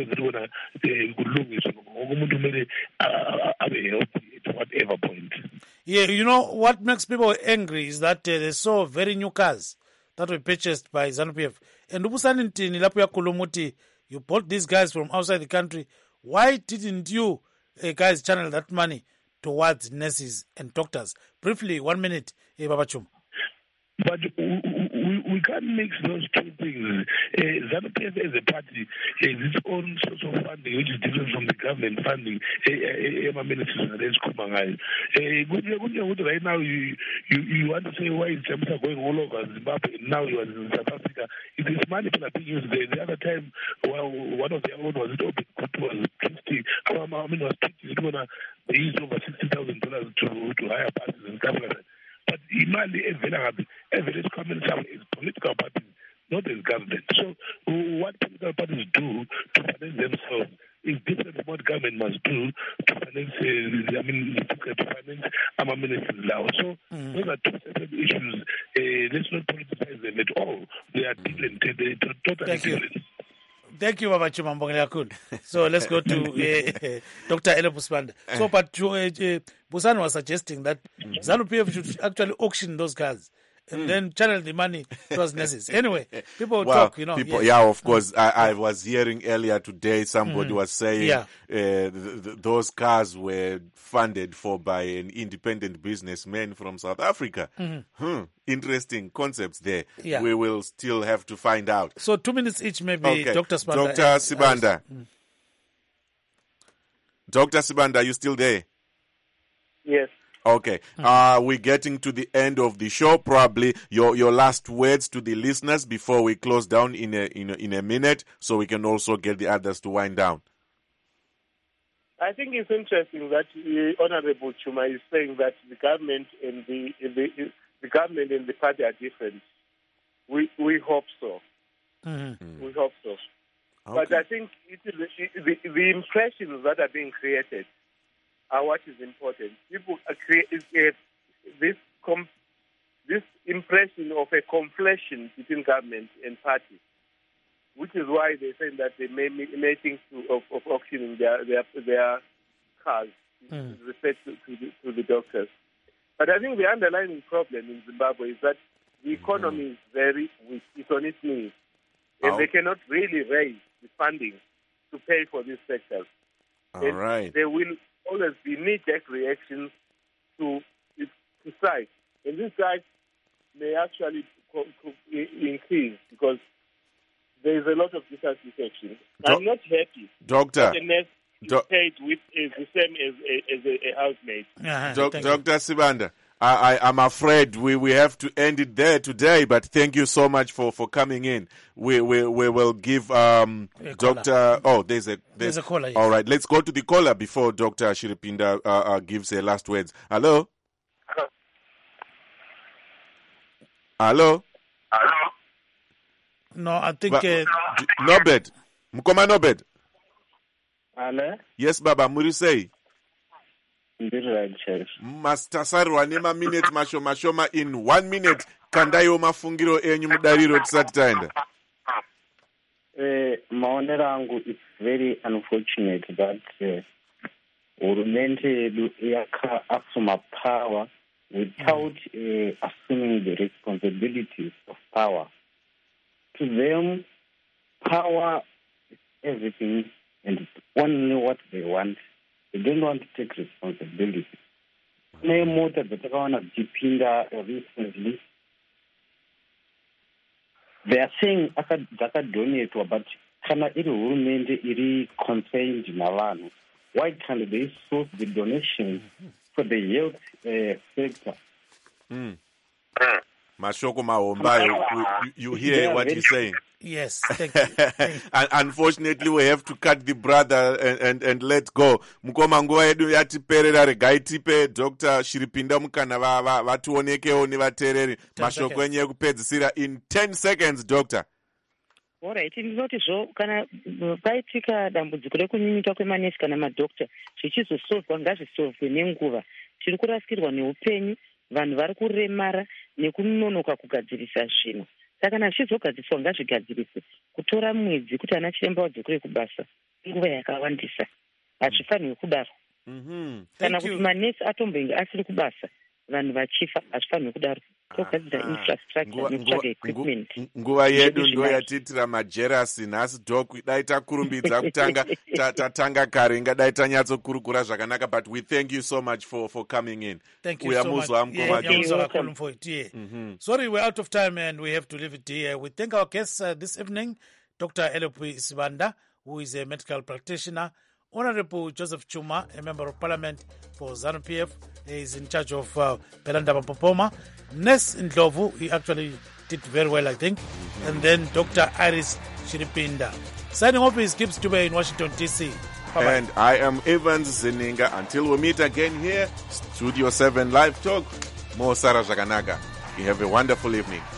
At whatever point. Yeah, you know what makes people angry is that uh, they saw very new cars that were purchased by ZANU-P F. And Ubusani Lapuya Kulumuti, you bought these guys from outside the country. Why didn't you uh, guys channel that money towards nurses and doctors? Briefly, one minute, eh, Babachum. But we, we, we can't mix those two things. Uh, ZANU-P F as a party has its own source of funding, which is different from the government funding. Right now, you, you, you want to say why is Jamusa going all over Zimbabwe, and now you are in South Africa. It is money that are being used there. The other time, well, one of their own was it open, was fifty. I mean, was fifty. They used over sixty thousand dollars to to hire buses and stuff like that. But imali evela ngaphi evela esikhwameni sabo is political parties, not as government. So what political parties do to finance themselves is different from what government must do to finance, uh, I mean, to finance our ministers now. So mm. those are two separate issues. Uh, let's not politicize them at all. They are different. They are totally Thank different. You. Thank you, Baba Chuma. So let's go to uh, Doctor Elephu Sibanda. So, but uh, uh, Busan was suggesting that ZANU-P F should actually auction those cars and mm. then channel the money towards nurses. Anyway, people well, talk, you know. People, yes. Yeah, of course. Mm. I, I was hearing earlier today somebody mm. was saying yeah. uh, th- th- those cars were funded for by an independent businessman from South Africa. Mm-hmm. Hmm. Interesting concepts there. Yeah. We will still have to find out. So two minutes each, maybe, okay. Doctor Sibanda. Doctor Sibanda. Mm. Doctor Sibanda, are you still there? Yes. Okay. Uh, we're getting to the end of the show. Probably your, your last words to the listeners before we close down in a, in a in a minute, so we can also get the others to wind down. I think it's interesting that uh, Honorable Chuma is saying that the government and the the, the government and the party are different. We we hope so. Mm-hmm. We hope so. Okay. But I think it is the, the, the impressions that are being created are what is important. People are create uh, this com- this impression of a conflation between government and party, which is why they say that they may may think to, of, of auctioning their their their cars mm. with respect to, to, the, to the doctors. But I think the underlying problem in Zimbabwe is that the economy mm. is very weak. It's on its knees, and oh. they cannot really raise the funding to pay for these sectors. All and right. They will always be knee-jerk reactions to to strike, and this strike may actually co- co- increase because there is a lot of dissatisfaction. Do- I'm not happy. Doctor, the nurse Do- paid with is the same as a, as a, a housemate. Uh-huh. Do- Doctor Sibanda, I, I, I'm afraid we, we have to end it there today, but thank you so much for, for coming in. We we, we will give um, Doctor Oh, there's a there's, there's a caller. Yes. All right, let's go to the caller before Doctor Shiripinda uh, uh, gives her last words. Hello. Hello. Hello. No, I think Ba- uh, D- Nobed. Mkoma Nobed. Hello. Yes, Baba. Murisei. Ndiri right, Sheriff. Mastasarwa nema minute masho mashoma in one minute. Kandayo mafungiro enyu mudariro tisati taenda. Eh, maonero angu, it's very unfortunate that uh, hurumende yedu yakaasuma power without uh, assuming the responsibilities of power. To them, power is everything and it's only what they want. They don't want to take responsibility. Kune mota dzatakaona dzichipinda recently, they are saying dzakadonatwa, but kana iri hurumende iri concerned navanhu, why can't they source the donations for the health uh, sector? Mm. Mashoko Mahombayo, you, you hear what he's saying. Yes, thank you. Thank you. And unfortunately, we have to cut the brother and, and, and let go. Mukoma nguva yedu yatiperera, regai tipe Doctor Shiripinda mukana vatuonekewo nevateereri mashoko enyu ekupedzisira in ten seconds, Doctor. Alright, ndinoti zvo kana paitika dambudziko rekunyunyuta kwemanesi kana madhokta zvichizosolvwa ngazvisolvwe nenguva. Tiri kurasikirwa neupenyu, vanhu vari kuremara nekunonoka kugadzirisa zvinhu. Saka kana zvichizogadziriswa ngazvigadziriswe. Kutora mwedzi kuti ana chiremba vadzokere kubasa nguva yakawandisa hazvifanirwi kudaro. Kana kuti manesi atombenge asiri kubasa vanhu vachifa hazvifanirwi kudaro. Togadzira infrastructure nekutsvaga equipment. Nguva yedu ndo yatiitira majerasi nhasi dhoku dai takurumbidza kutanga tatanga kare ingadai tanyatsokurukura zvakanaka, but we thank you so much for for coming in. Thank you so much. Yeah, yeah, for it, yeah. Mm-hmm. Sorry, we're out of time and we have to leave it here. We thank our guests uh, this evening, Doctor Elephu Sibanda, who is a medical practitioner, Honorable Joseph Chuma, a member of parliament for ZANU-P F, is in charge of uh, Pelanda Mapopoma. Ness Ndlovu, he actually did very well, I think. Mm-hmm. And then Doctor Iris Shiripinda. Signing off is Gibbs Dube in Washington, D C. Bye-bye. And I am Evans Zeninga. Until we meet again here, Studio seven Live Talk. mosara zvakanaka. You have a wonderful evening.